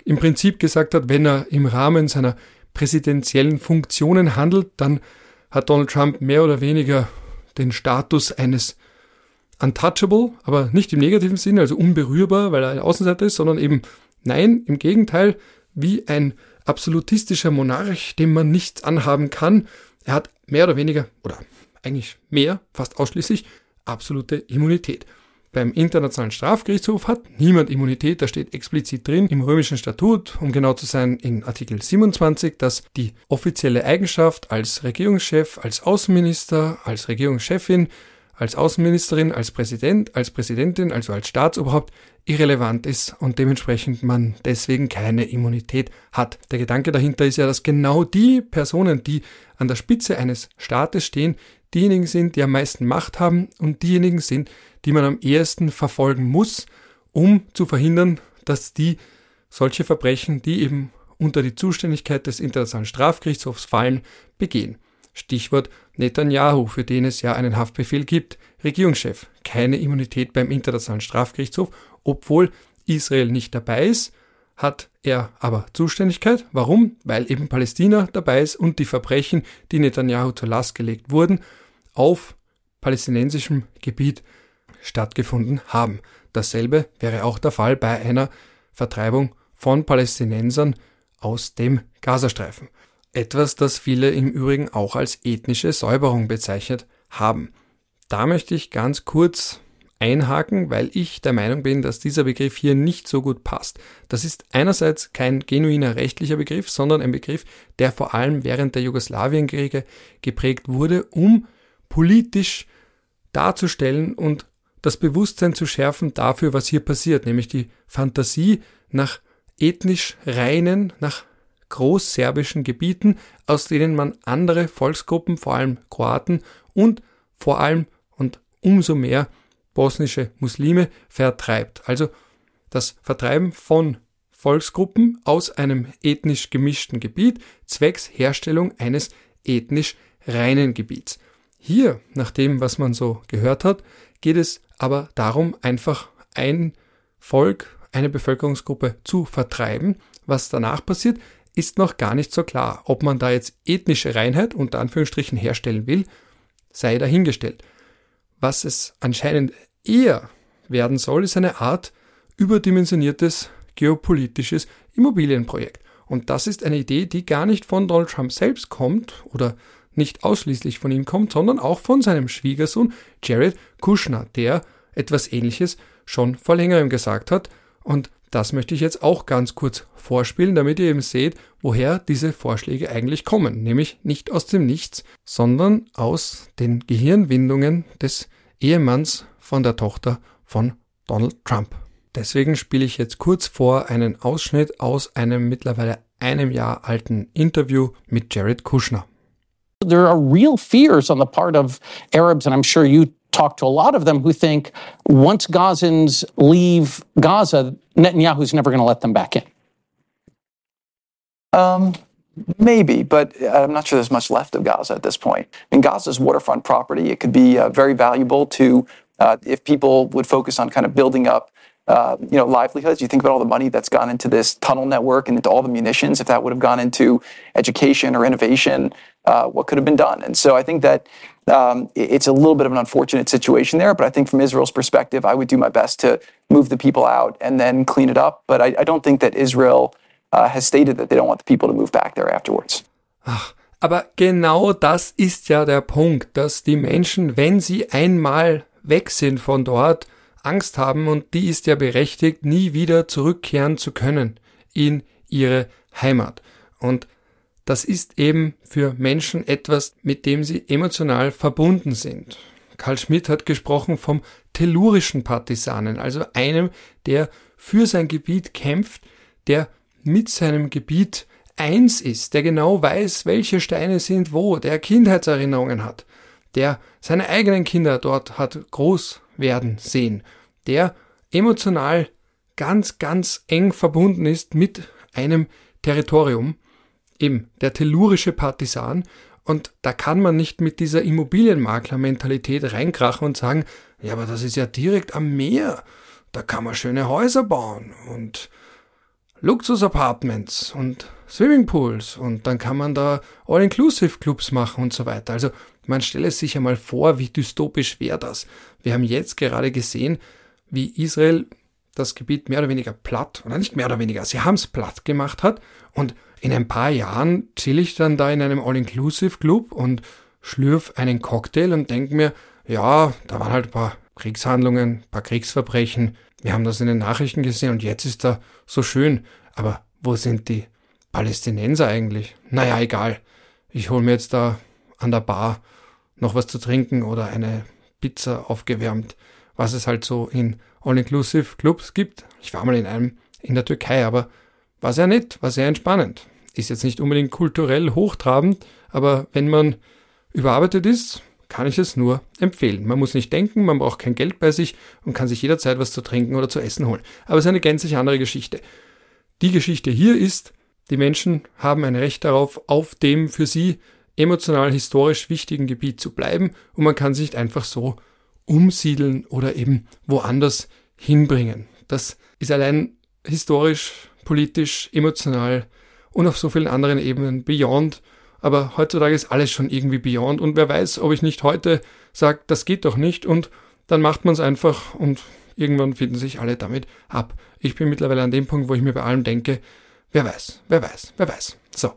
im Prinzip gesagt hat, wenn er im Rahmen seiner präsidentiellen Funktionen handelt, dann hat Donald Trump mehr oder weniger den Status eines untouchable, aber nicht im negativen Sinne, also unberührbar, weil er ein Außenseiter ist, sondern eben nein, im Gegenteil, wie ein absolutistischer Monarch, dem man nichts anhaben kann. Er hat mehr oder weniger, oder eigentlich mehr, fast ausschließlich, absolute Immunität. Beim Internationalen Strafgerichtshof hat niemand Immunität, da steht explizit drin im römischen Statut, um genau zu sein in Artikel siebenundzwanzig, dass die offizielle Eigenschaft als Regierungschef, als Außenminister, als Regierungschefin, als Außenministerin, als Präsident, als Präsidentin, also als Staatsoberhaupt irrelevant ist und dementsprechend man deswegen keine Immunität hat. Der Gedanke dahinter ist ja, dass genau die Personen, die an der Spitze eines Staates stehen, diejenigen sind, die am meisten Macht haben und diejenigen sind, die man am ehesten verfolgen muss, um zu verhindern, dass die solche Verbrechen, die eben unter die Zuständigkeit des Internationalen Strafgerichtshofs fallen, begehen. Stichwort Netanyahu, für den es ja einen Haftbefehl gibt. Regierungschef, keine Immunität beim Internationalen Strafgerichtshof, obwohl Israel nicht dabei ist, hat er aber Zuständigkeit. Warum? Weil eben Palästina dabei ist und die Verbrechen, die Netanyahu zur Last gelegt wurden, auf palästinensischem Gebiet stattgefunden haben. Dasselbe wäre auch der Fall bei einer Vertreibung von Palästinensern aus dem Gazastreifen. Etwas, das viele im Übrigen auch als ethnische Säuberung bezeichnet haben. Da möchte ich ganz kurz einhaken, weil ich der Meinung bin, dass dieser Begriff hier nicht so gut passt. Das ist einerseits kein genuiner rechtlicher Begriff, sondern ein Begriff, der vor allem während der Jugoslawienkriege geprägt wurde, um politisch darzustellen und das Bewusstsein zu schärfen dafür, was hier passiert, nämlich die Fantasie nach ethnisch reinen, nach großserbischen Gebieten, aus denen man andere Volksgruppen, vor allem Kroaten und vor allem und umso mehr bosnische Muslime vertreibt. Also das Vertreiben von Volksgruppen aus einem ethnisch gemischten Gebiet zwecks Herstellung eines ethnisch reinen Gebiets. Hier, nach dem, was man so gehört hat, geht es aber darum, einfach ein Volk, eine Bevölkerungsgruppe zu vertreiben. Was danach passiert, ist noch gar nicht so klar. Ob man da jetzt ethnische Reinheit unter Anführungsstrichen herstellen will, sei dahingestellt. Was es anscheinend eher werden soll, ist eine Art überdimensioniertes geopolitisches Immobilienprojekt. Und das ist eine Idee, die gar nicht von Donald Trump selbst kommt oder nicht ausschließlich von ihm kommt, sondern auch von seinem Schwiegersohn Jared Kushner, der etwas Ähnliches schon vor längerem gesagt hat. Und das möchte ich jetzt auch ganz kurz vorspielen, damit ihr eben seht, woher diese Vorschläge eigentlich kommen. Nämlich nicht aus dem Nichts, sondern aus den Gehirnwindungen des Ehemanns von der Tochter von Donald Trump. Deswegen spiele ich jetzt kurz vor einen Ausschnitt aus einem mittlerweile einem Jahr alten Interview mit Jared Kushner. There are real fears on the part of Arabs, and I'm sure you talk to a lot of them, who think once Gazans leave Gaza, Netanyahu's never going to let them back in. Um, maybe, but I'm not sure there's much left of Gaza at this point. I mean, Gaza's waterfront property. It could be uh, very valuable to, uh, if people would focus on kind of building up Uh, you know, livelihoods. You think about all the money that's gone into this tunnel network and into all the munitions. If that would have gone into education or innovation, uh, what could have been done? And so I think that um, it's a little bit of an unfortunate situation there, but I think from Israel's perspective, I would do my best to move the people out and then clean it up. But I, I don't think that Israel uh, has stated that they don't want the people to move back there afterwards. Ach, aber genau das ist ja der Punkt, dass die Menschen, wenn sie einmal weg sind von dort, Angst haben, und die ist ja berechtigt, nie wieder zurückkehren zu können in ihre Heimat. Und das ist eben für Menschen etwas, mit dem sie emotional verbunden sind. Carl Schmitt hat gesprochen vom tellurischen Partisanen, also einem, der für sein Gebiet kämpft, der mit seinem Gebiet eins ist, der genau weiß, welche Steine sind wo, der Kindheitserinnerungen hat, der seine eigenen Kinder dort hat groß werden sehen, der emotional ganz, ganz eng verbunden ist mit einem Territorium, eben der tellurische Partisan. Und da kann man nicht mit dieser Immobilienmakler-Mentalität reinkrachen und sagen, ja, aber das ist ja direkt am Meer, da kann man schöne Häuser bauen und Luxus-Apartments und Swimmingpools und dann kann man da All-Inclusive-Clubs machen und so weiter. Also man stelle sich einmal vor, wie dystopisch wäre das. Wir haben jetzt gerade gesehen, wie Israel das Gebiet mehr oder weniger platt, oder nicht mehr oder weniger, sie haben es platt gemacht hat und in ein paar Jahren chill ich dann da in einem All-Inclusive-Club und schlürf einen Cocktail und denke mir, ja, da waren halt ein paar Kriegshandlungen, ein paar Kriegsverbrechen, wir haben das in den Nachrichten gesehen und jetzt ist da so schön, aber wo sind die Palästinenser eigentlich? Naja, egal, ich hole mir jetzt da an der Bar noch was zu trinken oder eine Pizza aufgewärmt, was es halt so in All-Inclusive-Clubs gibt. Ich war mal in einem in der Türkei, aber war sehr nett, war sehr entspannend. Ist jetzt nicht unbedingt kulturell hochtrabend, aber wenn man überarbeitet ist, kann ich es nur empfehlen. Man muss nicht denken, man braucht kein Geld bei sich und kann sich jederzeit was zu trinken oder zu essen holen. Aber es ist eine gänzlich andere Geschichte. Die Geschichte hier ist, die Menschen haben ein Recht darauf, auf dem für sie emotional historisch wichtigen Gebiet zu bleiben und man kann sich nicht einfach so umsiedeln oder eben woanders hinbringen. Das ist allein historisch, politisch, emotional und auf so vielen anderen Ebenen beyond. Aber heutzutage ist alles schon irgendwie beyond und wer weiß, ob ich nicht heute sage, das geht doch nicht und dann macht man es einfach und irgendwann finden sich alle damit ab. Ich bin mittlerweile an dem Punkt, wo ich mir bei allem denke, wer weiß, wer weiß, wer weiß. So,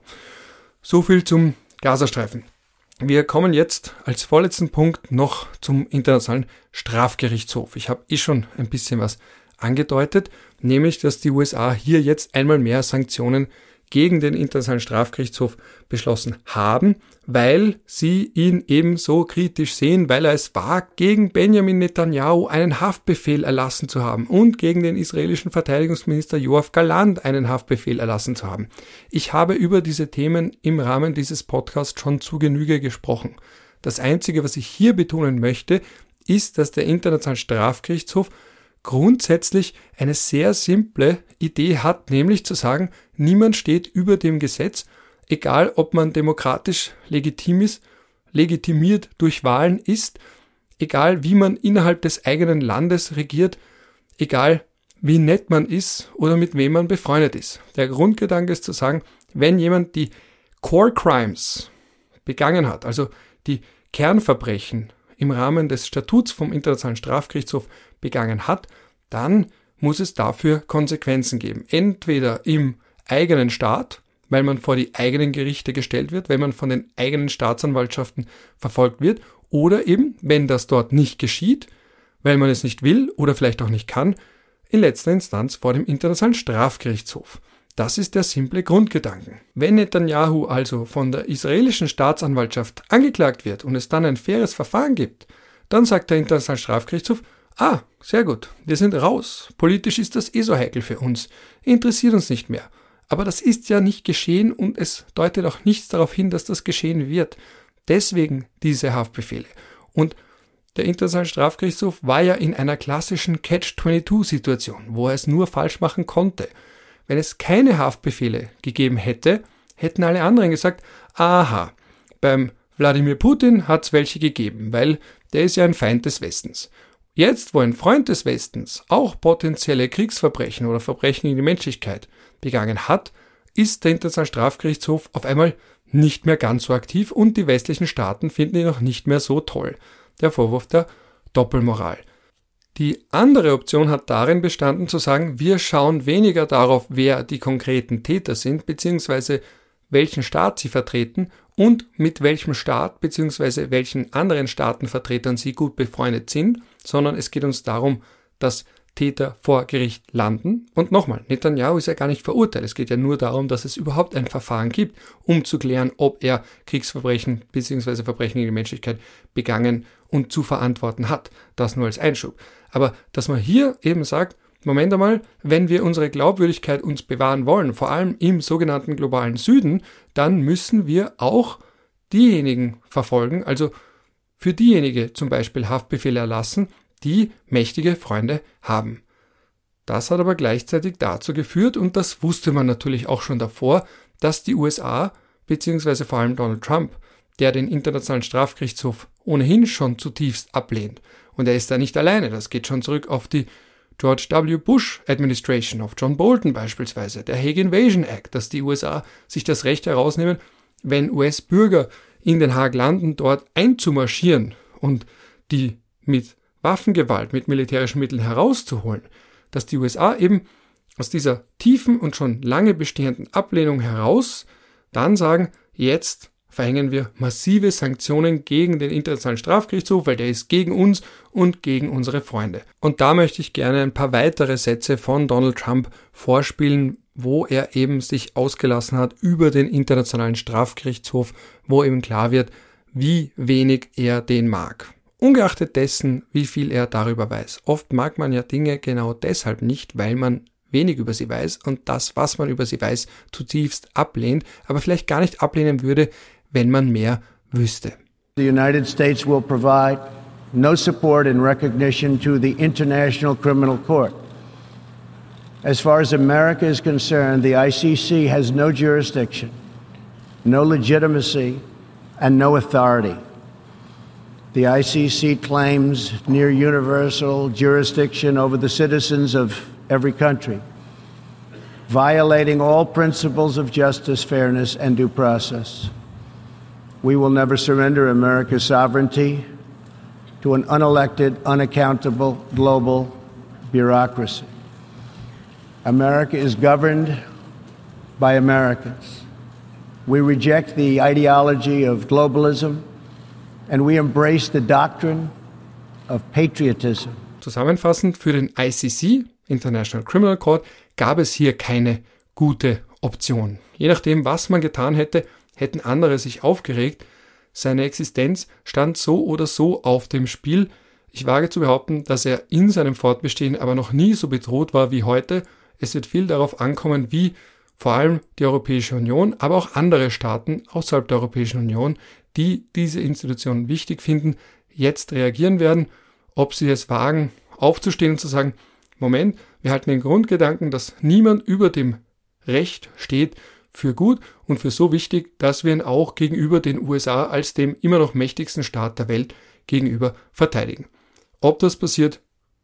so viel zum Gazastreifen. Wir kommen jetzt als vorletzten Punkt noch zum Internationalen Strafgerichtshof. Ich habe eh schon ein bisschen was angedeutet, nämlich, dass die U S A hier jetzt einmal mehr Sanktionen gegen den Internationalen Strafgerichtshof beschlossen haben, weil sie ihn ebenso kritisch sehen, weil er es wagt, gegen Benjamin Netanyahu einen Haftbefehl erlassen zu haben und gegen den israelischen Verteidigungsminister Yoav Gallant einen Haftbefehl erlassen zu haben. Ich habe über diese Themen im Rahmen dieses Podcasts schon zu Genüge gesprochen. Das Einzige, was ich hier betonen möchte, ist, dass der Internationale Strafgerichtshof grundsätzlich eine sehr simple Idee hat, nämlich zu sagen, niemand steht über dem Gesetz, egal ob man demokratisch legitim ist, legitimiert durch Wahlen ist, egal wie man innerhalb des eigenen Landes regiert, egal wie nett man ist oder mit wem man befreundet ist. Der Grundgedanke ist zu sagen, wenn jemand die Core Crimes begangen hat, also die Kernverbrechen im Rahmen des Statuts vom Internationalen Strafgerichtshof begangen hat, dann muss es dafür Konsequenzen geben. Entweder im eigenen Staat, weil man vor die eigenen Gerichte gestellt wird, wenn man von den eigenen Staatsanwaltschaften verfolgt wird, oder eben, wenn das dort nicht geschieht, weil man es nicht will oder vielleicht auch nicht kann, in letzter Instanz vor dem Internationalen Strafgerichtshof. Das ist der simple Grundgedanke. Wenn Netanyahu also von der israelischen Staatsanwaltschaft angeklagt wird und es dann ein faires Verfahren gibt, dann sagt der Internationale Strafgerichtshof, ah, sehr gut, wir sind raus. Politisch ist das eh so heikel für uns. Interessiert uns nicht mehr. Aber das ist ja nicht geschehen und es deutet auch nichts darauf hin, dass das geschehen wird. Deswegen diese Haftbefehle. Und der Internationale Strafgerichtshof war ja in einer klassischen Catch zweiundzwanzig Situation, wo er es nur falsch machen konnte. Wenn es keine Haftbefehle gegeben hätte, hätten alle anderen gesagt, aha, beim Wladimir Putin hat es welche gegeben, weil der ist ja ein Feind des Westens. Jetzt, wo ein Freund des Westens auch potenzielle Kriegsverbrechen oder Verbrechen gegen die Menschlichkeit begangen hat, ist der Internationale Strafgerichtshof auf einmal nicht mehr ganz so aktiv und die westlichen Staaten finden ihn auch nicht mehr so toll. Der Vorwurf der Doppelmoral. Die andere Option hat darin bestanden zu sagen, wir schauen weniger darauf, wer die konkreten Täter sind, beziehungsweise welchen Staat sie vertreten und mit welchem Staat beziehungsweise welchen anderen Staatenvertretern sie gut befreundet sind, sondern es geht uns darum, dass Täter vor Gericht landen. Und nochmal, Netanyahu ist ja gar nicht verurteilt. Es geht ja nur darum, dass es überhaupt ein Verfahren gibt, um zu klären, ob er Kriegsverbrechen bzw. Verbrechen gegen die Menschlichkeit begangen und zu verantworten hat. Das nur als Einschub. Aber dass man hier eben sagt, Moment einmal, wenn wir unsere Glaubwürdigkeit uns bewahren wollen, vor allem im sogenannten globalen Süden, dann müssen wir auch diejenigen verfolgen, also für diejenigen zum Beispiel Haftbefehle erlassen, die mächtige Freunde haben. Das hat aber gleichzeitig dazu geführt, und das wusste man natürlich auch schon davor, dass die U S A, beziehungsweise vor allem Donald Trump, der den Internationalen Strafgerichtshof ohnehin schon zutiefst ablehnt, und er ist da nicht alleine, das geht schon zurück auf die George W. Bush Administration of John Bolton beispielsweise, der Hague Invasion Act, dass die U S A sich das Recht herausnehmen, wenn U S-Bürger in Den Haag landen, dort einzumarschieren und die mit Waffengewalt, mit militärischen Mitteln herauszuholen, dass die U S A eben aus dieser tiefen und schon lange bestehenden Ablehnung heraus dann sagen, jetzt verhängen wir massive Sanktionen gegen den Internationalen Strafgerichtshof, weil der ist gegen uns und gegen unsere Freunde. Und da möchte ich gerne ein paar weitere Sätze von Donald Trump vorspielen, wo er eben sich ausgelassen hat über den Internationalen Strafgerichtshof, wo eben klar wird, wie wenig er den mag. Ungeachtet dessen, wie viel er darüber weiß. Oft mag man ja Dinge genau deshalb nicht, weil man wenig über sie weiß und das, was man über sie weiß, zutiefst ablehnt, aber vielleicht gar nicht ablehnen würde, wenn man mehr wüsste. The United States will provide no support and recognition to the International Criminal Court. As far as America is concerned, the I C C has no jurisdiction, no legitimacy, and no authority. The I C C claims near universal jurisdiction over the citizens of every country, violating all principles of justice, fairness, and due process. We will never surrender America's sovereignty to an unelected, unaccountable global bureaucracy. America is governed by Americans. We reject the ideology of globalism and we embrace the doctrine of patriotism. Zusammenfassend, für den I C C, International Criminal Court, gab es hier keine gute Option. Je nachdem, was man getan hätte, hätten andere sich aufgeregt. Seine Existenz stand so oder so auf dem Spiel. Ich wage zu behaupten, dass er in seinem Fortbestehen aber noch nie so bedroht war wie heute. Es wird viel darauf ankommen, wie vor allem die Europäische Union, aber auch andere Staaten außerhalb der Europäischen Union, die diese Institution wichtig finden, jetzt reagieren werden, ob sie es wagen, aufzustehen und zu sagen, Moment, wir halten den Grundgedanken, dass niemand über dem Recht steht, für gut und für so wichtig, dass wir ihn auch gegenüber den U S A als dem immer noch mächtigsten Staat der Welt gegenüber verteidigen. Ob das passiert,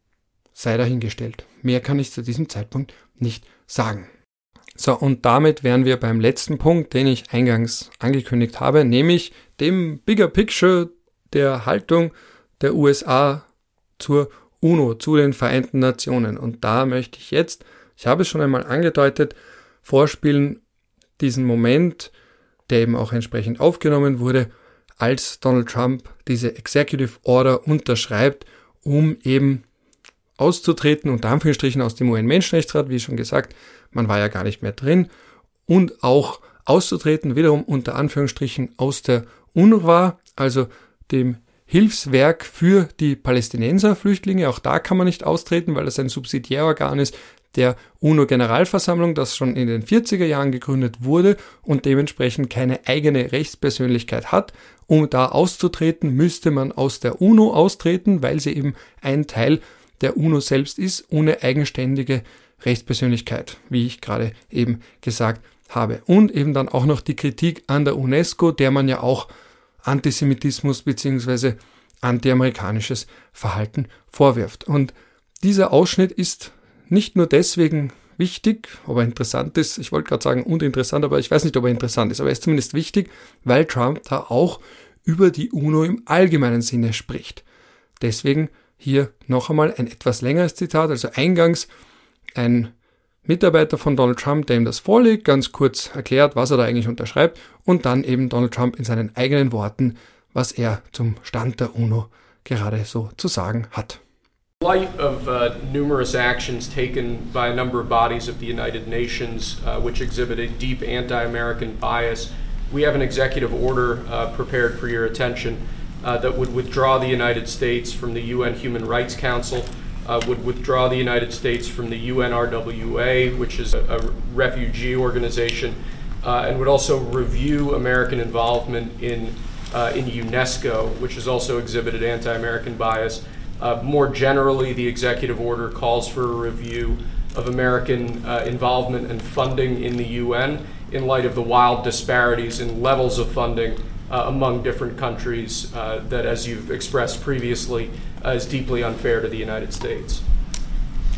sei dahingestellt. Mehr kann ich zu diesem Zeitpunkt nicht sagen. So, und damit wären wir beim letzten Punkt, den ich eingangs angekündigt habe, nämlich dem Bigger Picture der Haltung der U S A zur UNO, zu den Vereinten Nationen. Und da möchte ich jetzt, ich habe es schon einmal angedeutet, vorspielen, diesen Moment, der eben auch entsprechend aufgenommen wurde, als Donald Trump diese Executive Order unterschreibt, um eben auszutreten, unter Anführungsstrichen aus dem U N-Menschenrechtsrat, wie schon gesagt, man war ja gar nicht mehr drin, und auch auszutreten, wiederum unter Anführungsstrichen aus der UNRWA, also dem Hilfswerk für die Palästinenser-Flüchtlinge. Auch da kann man nicht austreten, weil das ein Subsidiärorgan ist der UNO-Generalversammlung, das schon in den vierziger Jahren gegründet wurde und dementsprechend keine eigene Rechtspersönlichkeit hat. Um da auszutreten, müsste man aus der UNO austreten, weil sie eben ein Teil der UNO selbst ist, ohne eigenständige Rechtspersönlichkeit, wie ich gerade eben gesagt habe. Und eben dann auch noch die Kritik an der UNESCO, der man ja auch Antisemitismus bzw. antiamerikanisches Verhalten vorwirft. Und dieser Ausschnitt ist nicht nur deswegen wichtig, ob er interessant ist, ich wollte gerade sagen uninteressant, aber ich weiß nicht, ob er interessant ist, aber er ist zumindest wichtig, weil Trump da auch über die UNO im allgemeinen Sinne spricht. Deswegen hier noch einmal ein etwas längeres Zitat, also eingangs ein Mitarbeiter von Donald Trump, der ihm das vorlegt, ganz kurz erklärt, was er da eigentlich unterschreibt und dann eben Donald Trump in seinen eigenen Worten, was er zum Stand der UNO gerade so zu sagen hat. In light of uh, numerous actions taken by a number of bodies of the United Nations uh, which exhibit a deep anti-American bias, we have an executive order uh, prepared for your attention uh, that would withdraw the United States from the U N Human Rights Council, uh, would withdraw the United States from the U N R W A, which is a, a refugee organization, uh, and would also review American involvement in, uh, in UNESCO, which has also exhibited anti-American bias. Uh, more generally, the executive order calls for a review of American uh, involvement and funding in the U N in light of the wild disparities in levels of funding uh, among different countries uh, that, as you've expressed previously, uh, is deeply unfair to the United States.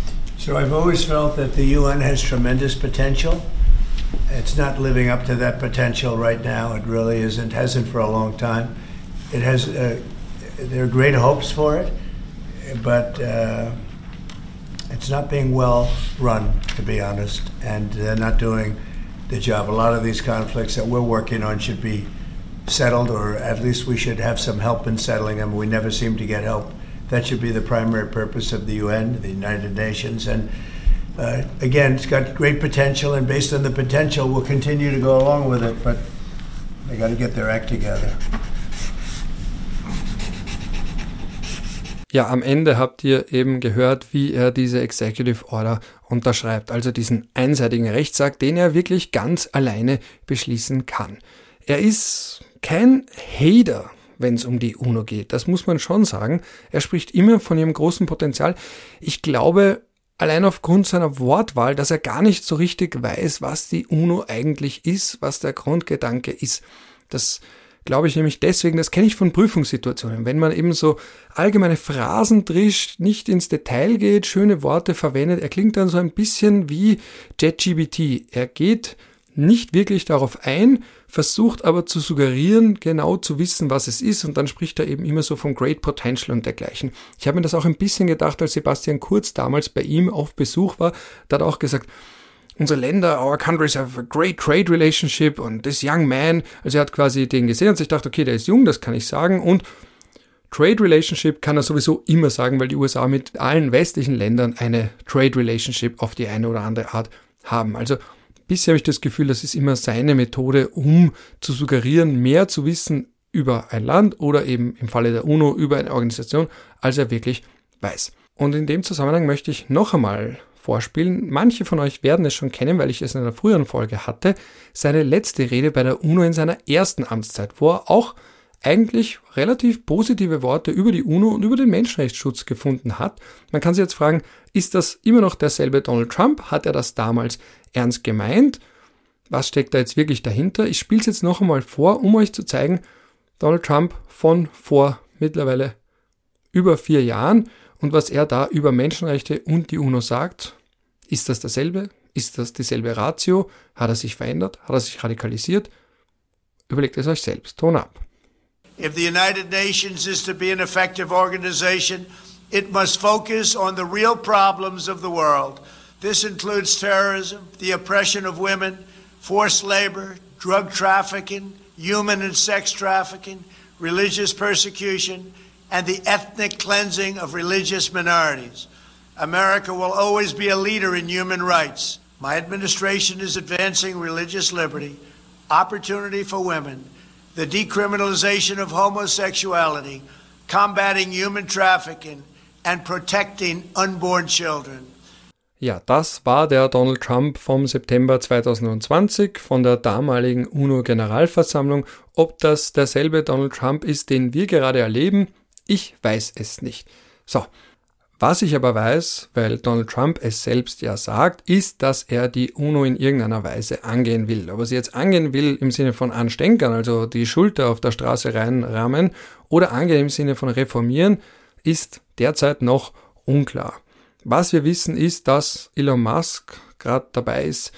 So I've always felt that the U N has tremendous potential. It's not living up to that potential right now. It really isn't, hasn't for a long time. It has, uh, there are great hopes for it, but uh, it's not being well run, to be honest, and they're not doing the job. A lot of these conflicts that we're working on should be settled, or at least we should have some help in settling them. We never seem to get help. That should be the primary purpose of the U N, the United Nations. And uh, again, it's got great potential, and based on the potential, we'll continue to go along with it, but they got to get their act together. Ja, am Ende habt ihr eben gehört, wie er diese Executive Order unterschreibt, also diesen einseitigen Rechtsakt, den er wirklich ganz alleine beschließen kann. Er ist kein Hater, wenn es um die UNO geht. Das muss man schon sagen. Er spricht immer von ihrem großen Potenzial. Ich glaube, allein aufgrund seiner Wortwahl, dass er gar nicht so richtig weiß, was die UNO eigentlich ist, was der Grundgedanke ist. Das glaube ich nämlich deswegen, das kenne ich von Prüfungssituationen. Wenn man eben so allgemeine Phrasen drischt, nicht ins Detail geht, schöne Worte verwendet, er klingt dann so ein bisschen wie ChatGPT. Er geht nicht wirklich darauf ein, versucht aber zu suggerieren, genau zu wissen, was es ist, und dann spricht er eben immer so vom Great Potential und dergleichen. Ich habe mir das auch ein bisschen gedacht, als Sebastian Kurz damals bei ihm auf Besuch war, da hat er auch gesagt, unsere Länder, our countries have a great trade relationship und this young man, also er hat quasi den gesehen und sich gedacht, okay, der ist jung, das kann ich sagen, und Trade Relationship kann er sowieso immer sagen, weil die U S A mit allen westlichen Ländern eine Trade Relationship auf die eine oder andere Art haben. Also bisher habe ich das Gefühl, das ist immer seine Methode, um zu suggerieren, mehr zu wissen über ein Land oder eben im Falle der UNO über eine Organisation, als er wirklich weiß. Und in dem Zusammenhang möchte ich noch einmal vorspielen, manche von euch werden es schon kennen, weil ich es in einer früheren Folge hatte, seine letzte Rede bei der UNO in seiner ersten Amtszeit, wo er auch eigentlich relativ positive Worte über die UNO und über den Menschenrechtsschutz gefunden hat. Man kann sich jetzt fragen, ist das immer noch derselbe Donald Trump? Hat er das damals ernst gemeint? Was steckt da jetzt wirklich dahinter? Ich spiele es jetzt noch einmal vor, um euch zu zeigen, Donald Trump von vor mittlerweile über vier Jahren und was er da über Menschenrechte und die UNO sagt. Ist das dasselbe? Ist das dieselbe Ratio? Hat er sich verändert? Hat er sich radikalisiert? Überlegt es euch selbst. Ton ab. If the United Nations is to be an effective organization, it must focus on the real problems of the world. This includes terrorism, the oppression of women, forced labor, drug trafficking, human and sex trafficking, religious persecution, and the ethnic cleansing of religious minorities. America will always be a leader in human rights. My administration is advancing religious liberty, opportunity for women, the decriminalization of homosexuality, combating human trafficking, and protecting unborn children. Ja, das war der Donald Trump vom September zweitausendzwanzig von der damaligen UNO-Generalversammlung. Ob das derselbe Donald Trump ist, den wir gerade erleben, ich weiß es nicht. So, was ich aber weiß, weil Donald Trump es selbst ja sagt, ist, dass er die UNO in irgendeiner Weise angehen will. Ob er sie jetzt angehen will im Sinne von anstänkern, also die Schulter auf der Straße reinrahmen, oder angehen im Sinne von reformieren, ist derzeit noch unklar. Was wir wissen ist, dass Elon Musk gerade dabei ist,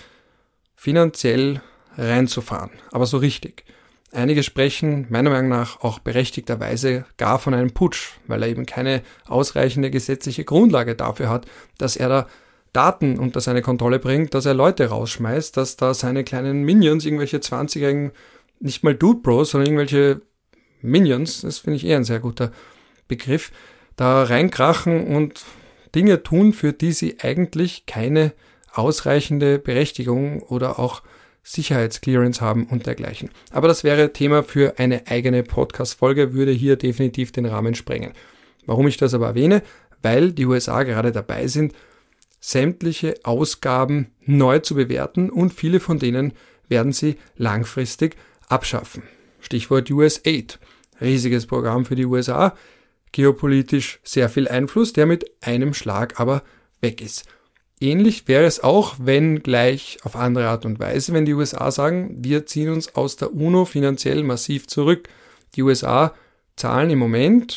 finanziell reinzufahren, aber so richtig. Einige sprechen meiner Meinung nach auch berechtigterweise gar von einem Putsch, weil er eben keine ausreichende gesetzliche Grundlage dafür hat, dass er da Daten unter seine Kontrolle bringt, dass er Leute rausschmeißt, dass da seine kleinen Minions, irgendwelche zwanzigjährigen, nicht mal Dude Bros, sondern irgendwelche Minions, das finde ich eher ein sehr guter Begriff, da reinkrachen und Dinge tun, für die sie eigentlich keine ausreichende Berechtigung oder auch Sicherheitsclearance haben und dergleichen. Aber das wäre Thema für eine eigene Podcast-Folge, würde hier definitiv den Rahmen sprengen. Warum ich das aber erwähne? Weil die U S A gerade dabei sind, sämtliche Ausgaben neu zu bewerten und viele von denen werden sie langfristig abschaffen. Stichwort U S Aid. Riesiges Programm für die U S A, geopolitisch sehr viel Einfluss, der mit einem Schlag aber weg ist. Ähnlich wäre es auch, wenn gleich auf andere Art und Weise, wenn die U S A sagen, wir ziehen uns aus der UNO finanziell massiv zurück. Die U S A zahlen im Moment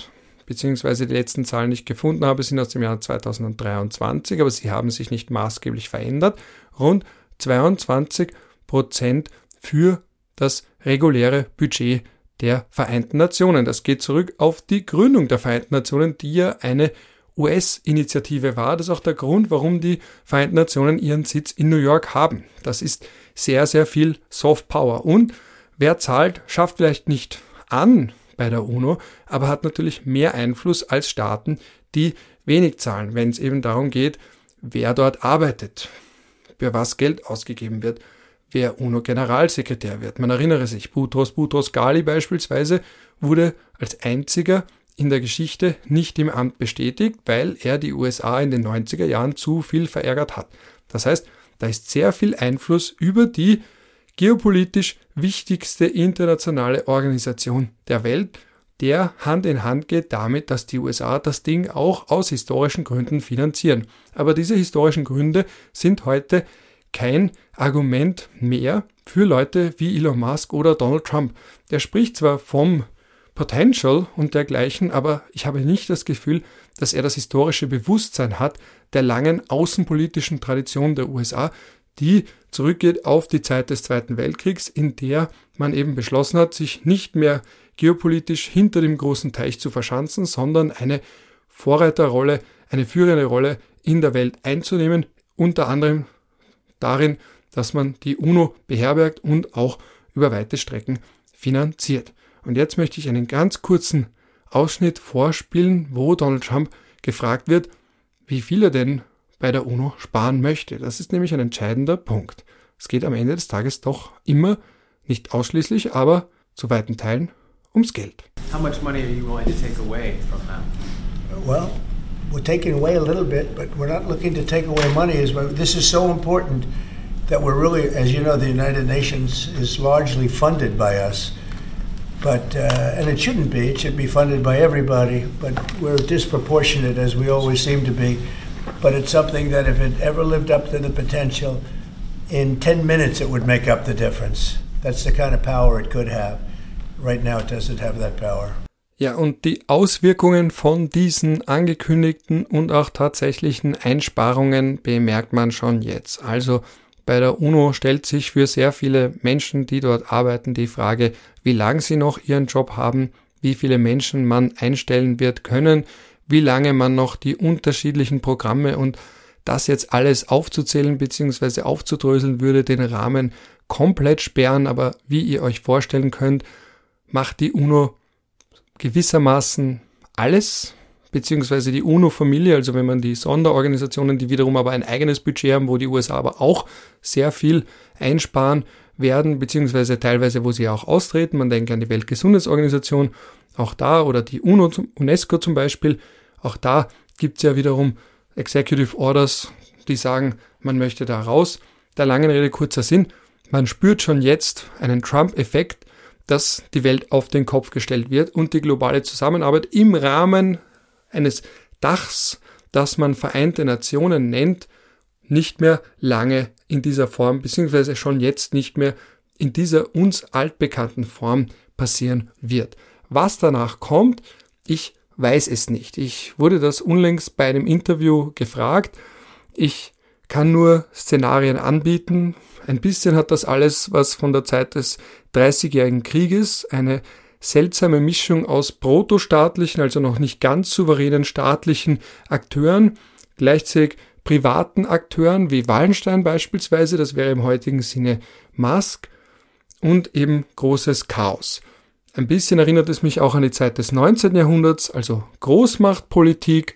beziehungsweise die letzten Zahlen, die ich gefunden habe, sind aus dem Jahr zweitausenddreiundzwanzig, aber sie haben sich nicht maßgeblich verändert, rund zweiundzwanzig Prozent für das reguläre Budget der Vereinten Nationen. Das geht zurück auf die Gründung der Vereinten Nationen, die ja eine U S-Initiative war. Das ist auch der Grund, warum die Vereinten Nationen ihren Sitz in New York haben. Das ist sehr, sehr viel Soft Power. Und wer zahlt, schafft vielleicht nicht an bei der UNO, aber hat natürlich mehr Einfluss als Staaten, die wenig zahlen, wenn es eben darum geht, wer dort arbeitet, für was Geld ausgegeben wird, wer UNO-Generalsekretär wird. Man erinnere sich, Boutros Boutros Ghali beispielsweise wurde als einziger in der Geschichte nicht im Amt bestätigt, weil er die U S A in den neunziger Jahren zu viel verärgert hat. Das heißt, da ist sehr viel Einfluss über die geopolitisch wichtigste internationale Organisation der Welt, der Hand in Hand geht damit, dass die U S A das Ding auch aus historischen Gründen finanzieren. Aber diese historischen Gründe sind heute kein Argument mehr für Leute wie Elon Musk oder Donald Trump. Der spricht zwar vom Potential und dergleichen, aber ich habe nicht das Gefühl, dass er das historische Bewusstsein hat der langen außenpolitischen Tradition der U S A, die zurückgeht auf die Zeit des Zweiten Weltkriegs, in der man eben beschlossen hat, sich nicht mehr geopolitisch hinter dem großen Teich zu verschanzen, sondern eine Vorreiterrolle, eine führende Rolle in der Welt einzunehmen, unter anderem darin, dass man die UNO beherbergt und auch über weite Strecken finanziert. Und jetzt möchte ich einen ganz kurzen Ausschnitt vorspielen, wo Donald Trump gefragt wird, wie viel er denn bei der UNO sparen möchte. Das ist nämlich ein entscheidender Punkt. Es geht am Ende des Tages doch immer, nicht ausschließlich, aber zu weiten Teilen ums Geld. How much money are you willing to take away from them? Well, we're taking away a little bit, but we're not looking to take away money. This is so important that we're really, as you know, the United Nations is largely funded by us. But, uh, and it shouldn't be, it should be funded by everybody, but we're disproportionate as we always seem to be. But it's something that if it ever lived up to the potential, in ten minutes it would make up the difference. That's the kind of power it could have. Right now it doesn't have that power. Ja, und die Auswirkungen von diesen angekündigten und auch tatsächlichen Einsparungen bemerkt man schon jetzt. Also bei der UNO stellt sich für sehr viele Menschen, die dort arbeiten, die Frage, wie lange sie noch ihren Job haben, wie viele Menschen man einstellen wird können, wie lange man noch die unterschiedlichen Programme und das jetzt alles aufzuzählen bzw. aufzudröseln würde den Rahmen komplett sperren. Aber wie ihr euch vorstellen könnt, macht die UNO gewissermaßen alles, beziehungsweise die UNO-Familie, also wenn man die Sonderorganisationen, die wiederum aber ein eigenes Budget haben, wo die U S A aber auch sehr viel einsparen werden, beziehungsweise teilweise, wo sie auch austreten, man denke an die Weltgesundheitsorganisation, auch da, oder die UNO, UNESCO zum Beispiel, auch da gibt es ja wiederum Executive Orders, die sagen, man möchte da raus. Der langen Rede kurzer Sinn, man spürt schon jetzt einen Trump-Effekt, dass die Welt auf den Kopf gestellt wird und die globale Zusammenarbeit im Rahmen eines Dachs, das man Vereinte Nationen nennt, nicht mehr lange in dieser Form, beziehungsweise schon jetzt nicht mehr in dieser uns altbekannten Form passieren wird. Was danach kommt, ich weiß es nicht. Ich wurde das unlängst bei einem Interview gefragt. Ich kann nur Szenarien anbieten. Ein bisschen hat das alles was von der Zeit des dreißigjährigen Krieges, eine seltsame Mischung aus protostaatlichen, also noch nicht ganz souveränen staatlichen Akteuren, gleichzeitig privaten Akteuren wie Wallenstein beispielsweise, das wäre im heutigen Sinne Musk, und eben großes Chaos. Ein bisschen erinnert es mich auch an die Zeit des neunzehnten Jahrhunderts, also Großmachtpolitik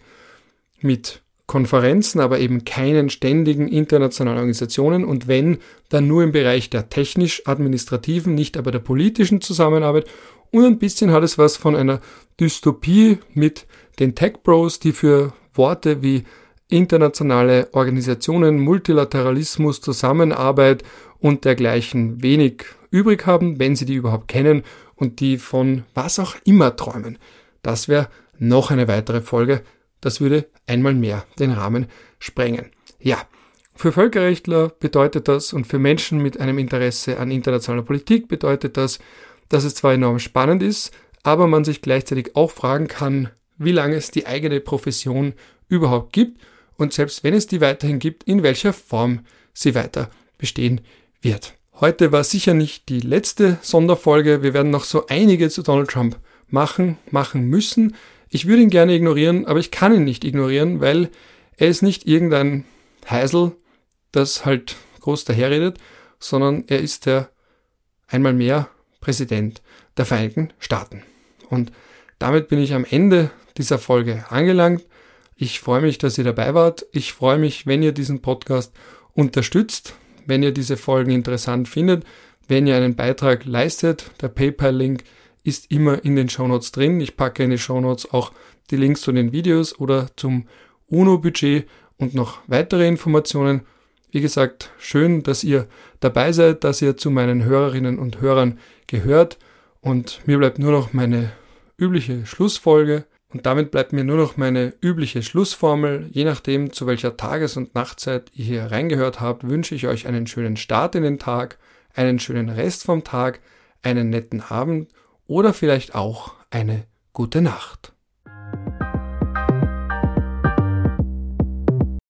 mit Konferenzen, aber eben keinen ständigen internationalen Organisationen und wenn, dann nur im Bereich der technisch-administrativen, nicht aber der politischen Zusammenarbeit. Und ein bisschen hat es was von einer Dystopie mit den Tech-Bros, die für Worte wie internationale Organisationen, Multilateralismus, Zusammenarbeit und dergleichen wenig übrig haben, wenn sie die überhaupt kennen und die von was auch immer träumen. Das wäre noch eine weitere Folge. Das würde einmal mehr den Rahmen sprengen. Ja, für Völkerrechtler bedeutet das und für Menschen mit einem Interesse an internationaler Politik bedeutet das, dass es zwar enorm spannend ist, aber man sich gleichzeitig auch fragen kann, wie lange es die eigene Profession überhaupt gibt und selbst wenn es die weiterhin gibt, in welcher Form sie weiter bestehen wird. Heute war sicher nicht die letzte Sonderfolge. Wir werden noch so einige zu Donald Trump machen, machen müssen. Ich würde ihn gerne ignorieren, aber ich kann ihn nicht ignorieren, weil er ist nicht irgendein Heisel, das halt groß daherredet, sondern er ist der einmal mehr Präsident der Vereinigten Staaten. Und damit bin ich am Ende dieser Folge angelangt. Ich freue mich, dass ihr dabei wart. Ich freue mich, wenn ihr diesen Podcast unterstützt, wenn ihr diese Folgen interessant findet, wenn ihr einen Beitrag leistet. Der PayPal-Link ist immer in den Shownotes drin. Ich packe in die Shownotes auch die Links zu den Videos oder zum UNO-Budget und noch weitere Informationen. Wie gesagt, schön, dass ihr dabei seid, dass ihr zu meinen Hörerinnen und Hörern gehört. Und mir bleibt nur noch meine übliche Schlussfolge. Und damit bleibt mir nur noch meine übliche Schlussformel. Je nachdem, zu welcher Tages- und Nachtzeit ihr hier reingehört habt, wünsche ich euch einen schönen Start in den Tag, einen schönen Rest vom Tag, einen netten Abend oder vielleicht auch eine gute Nacht.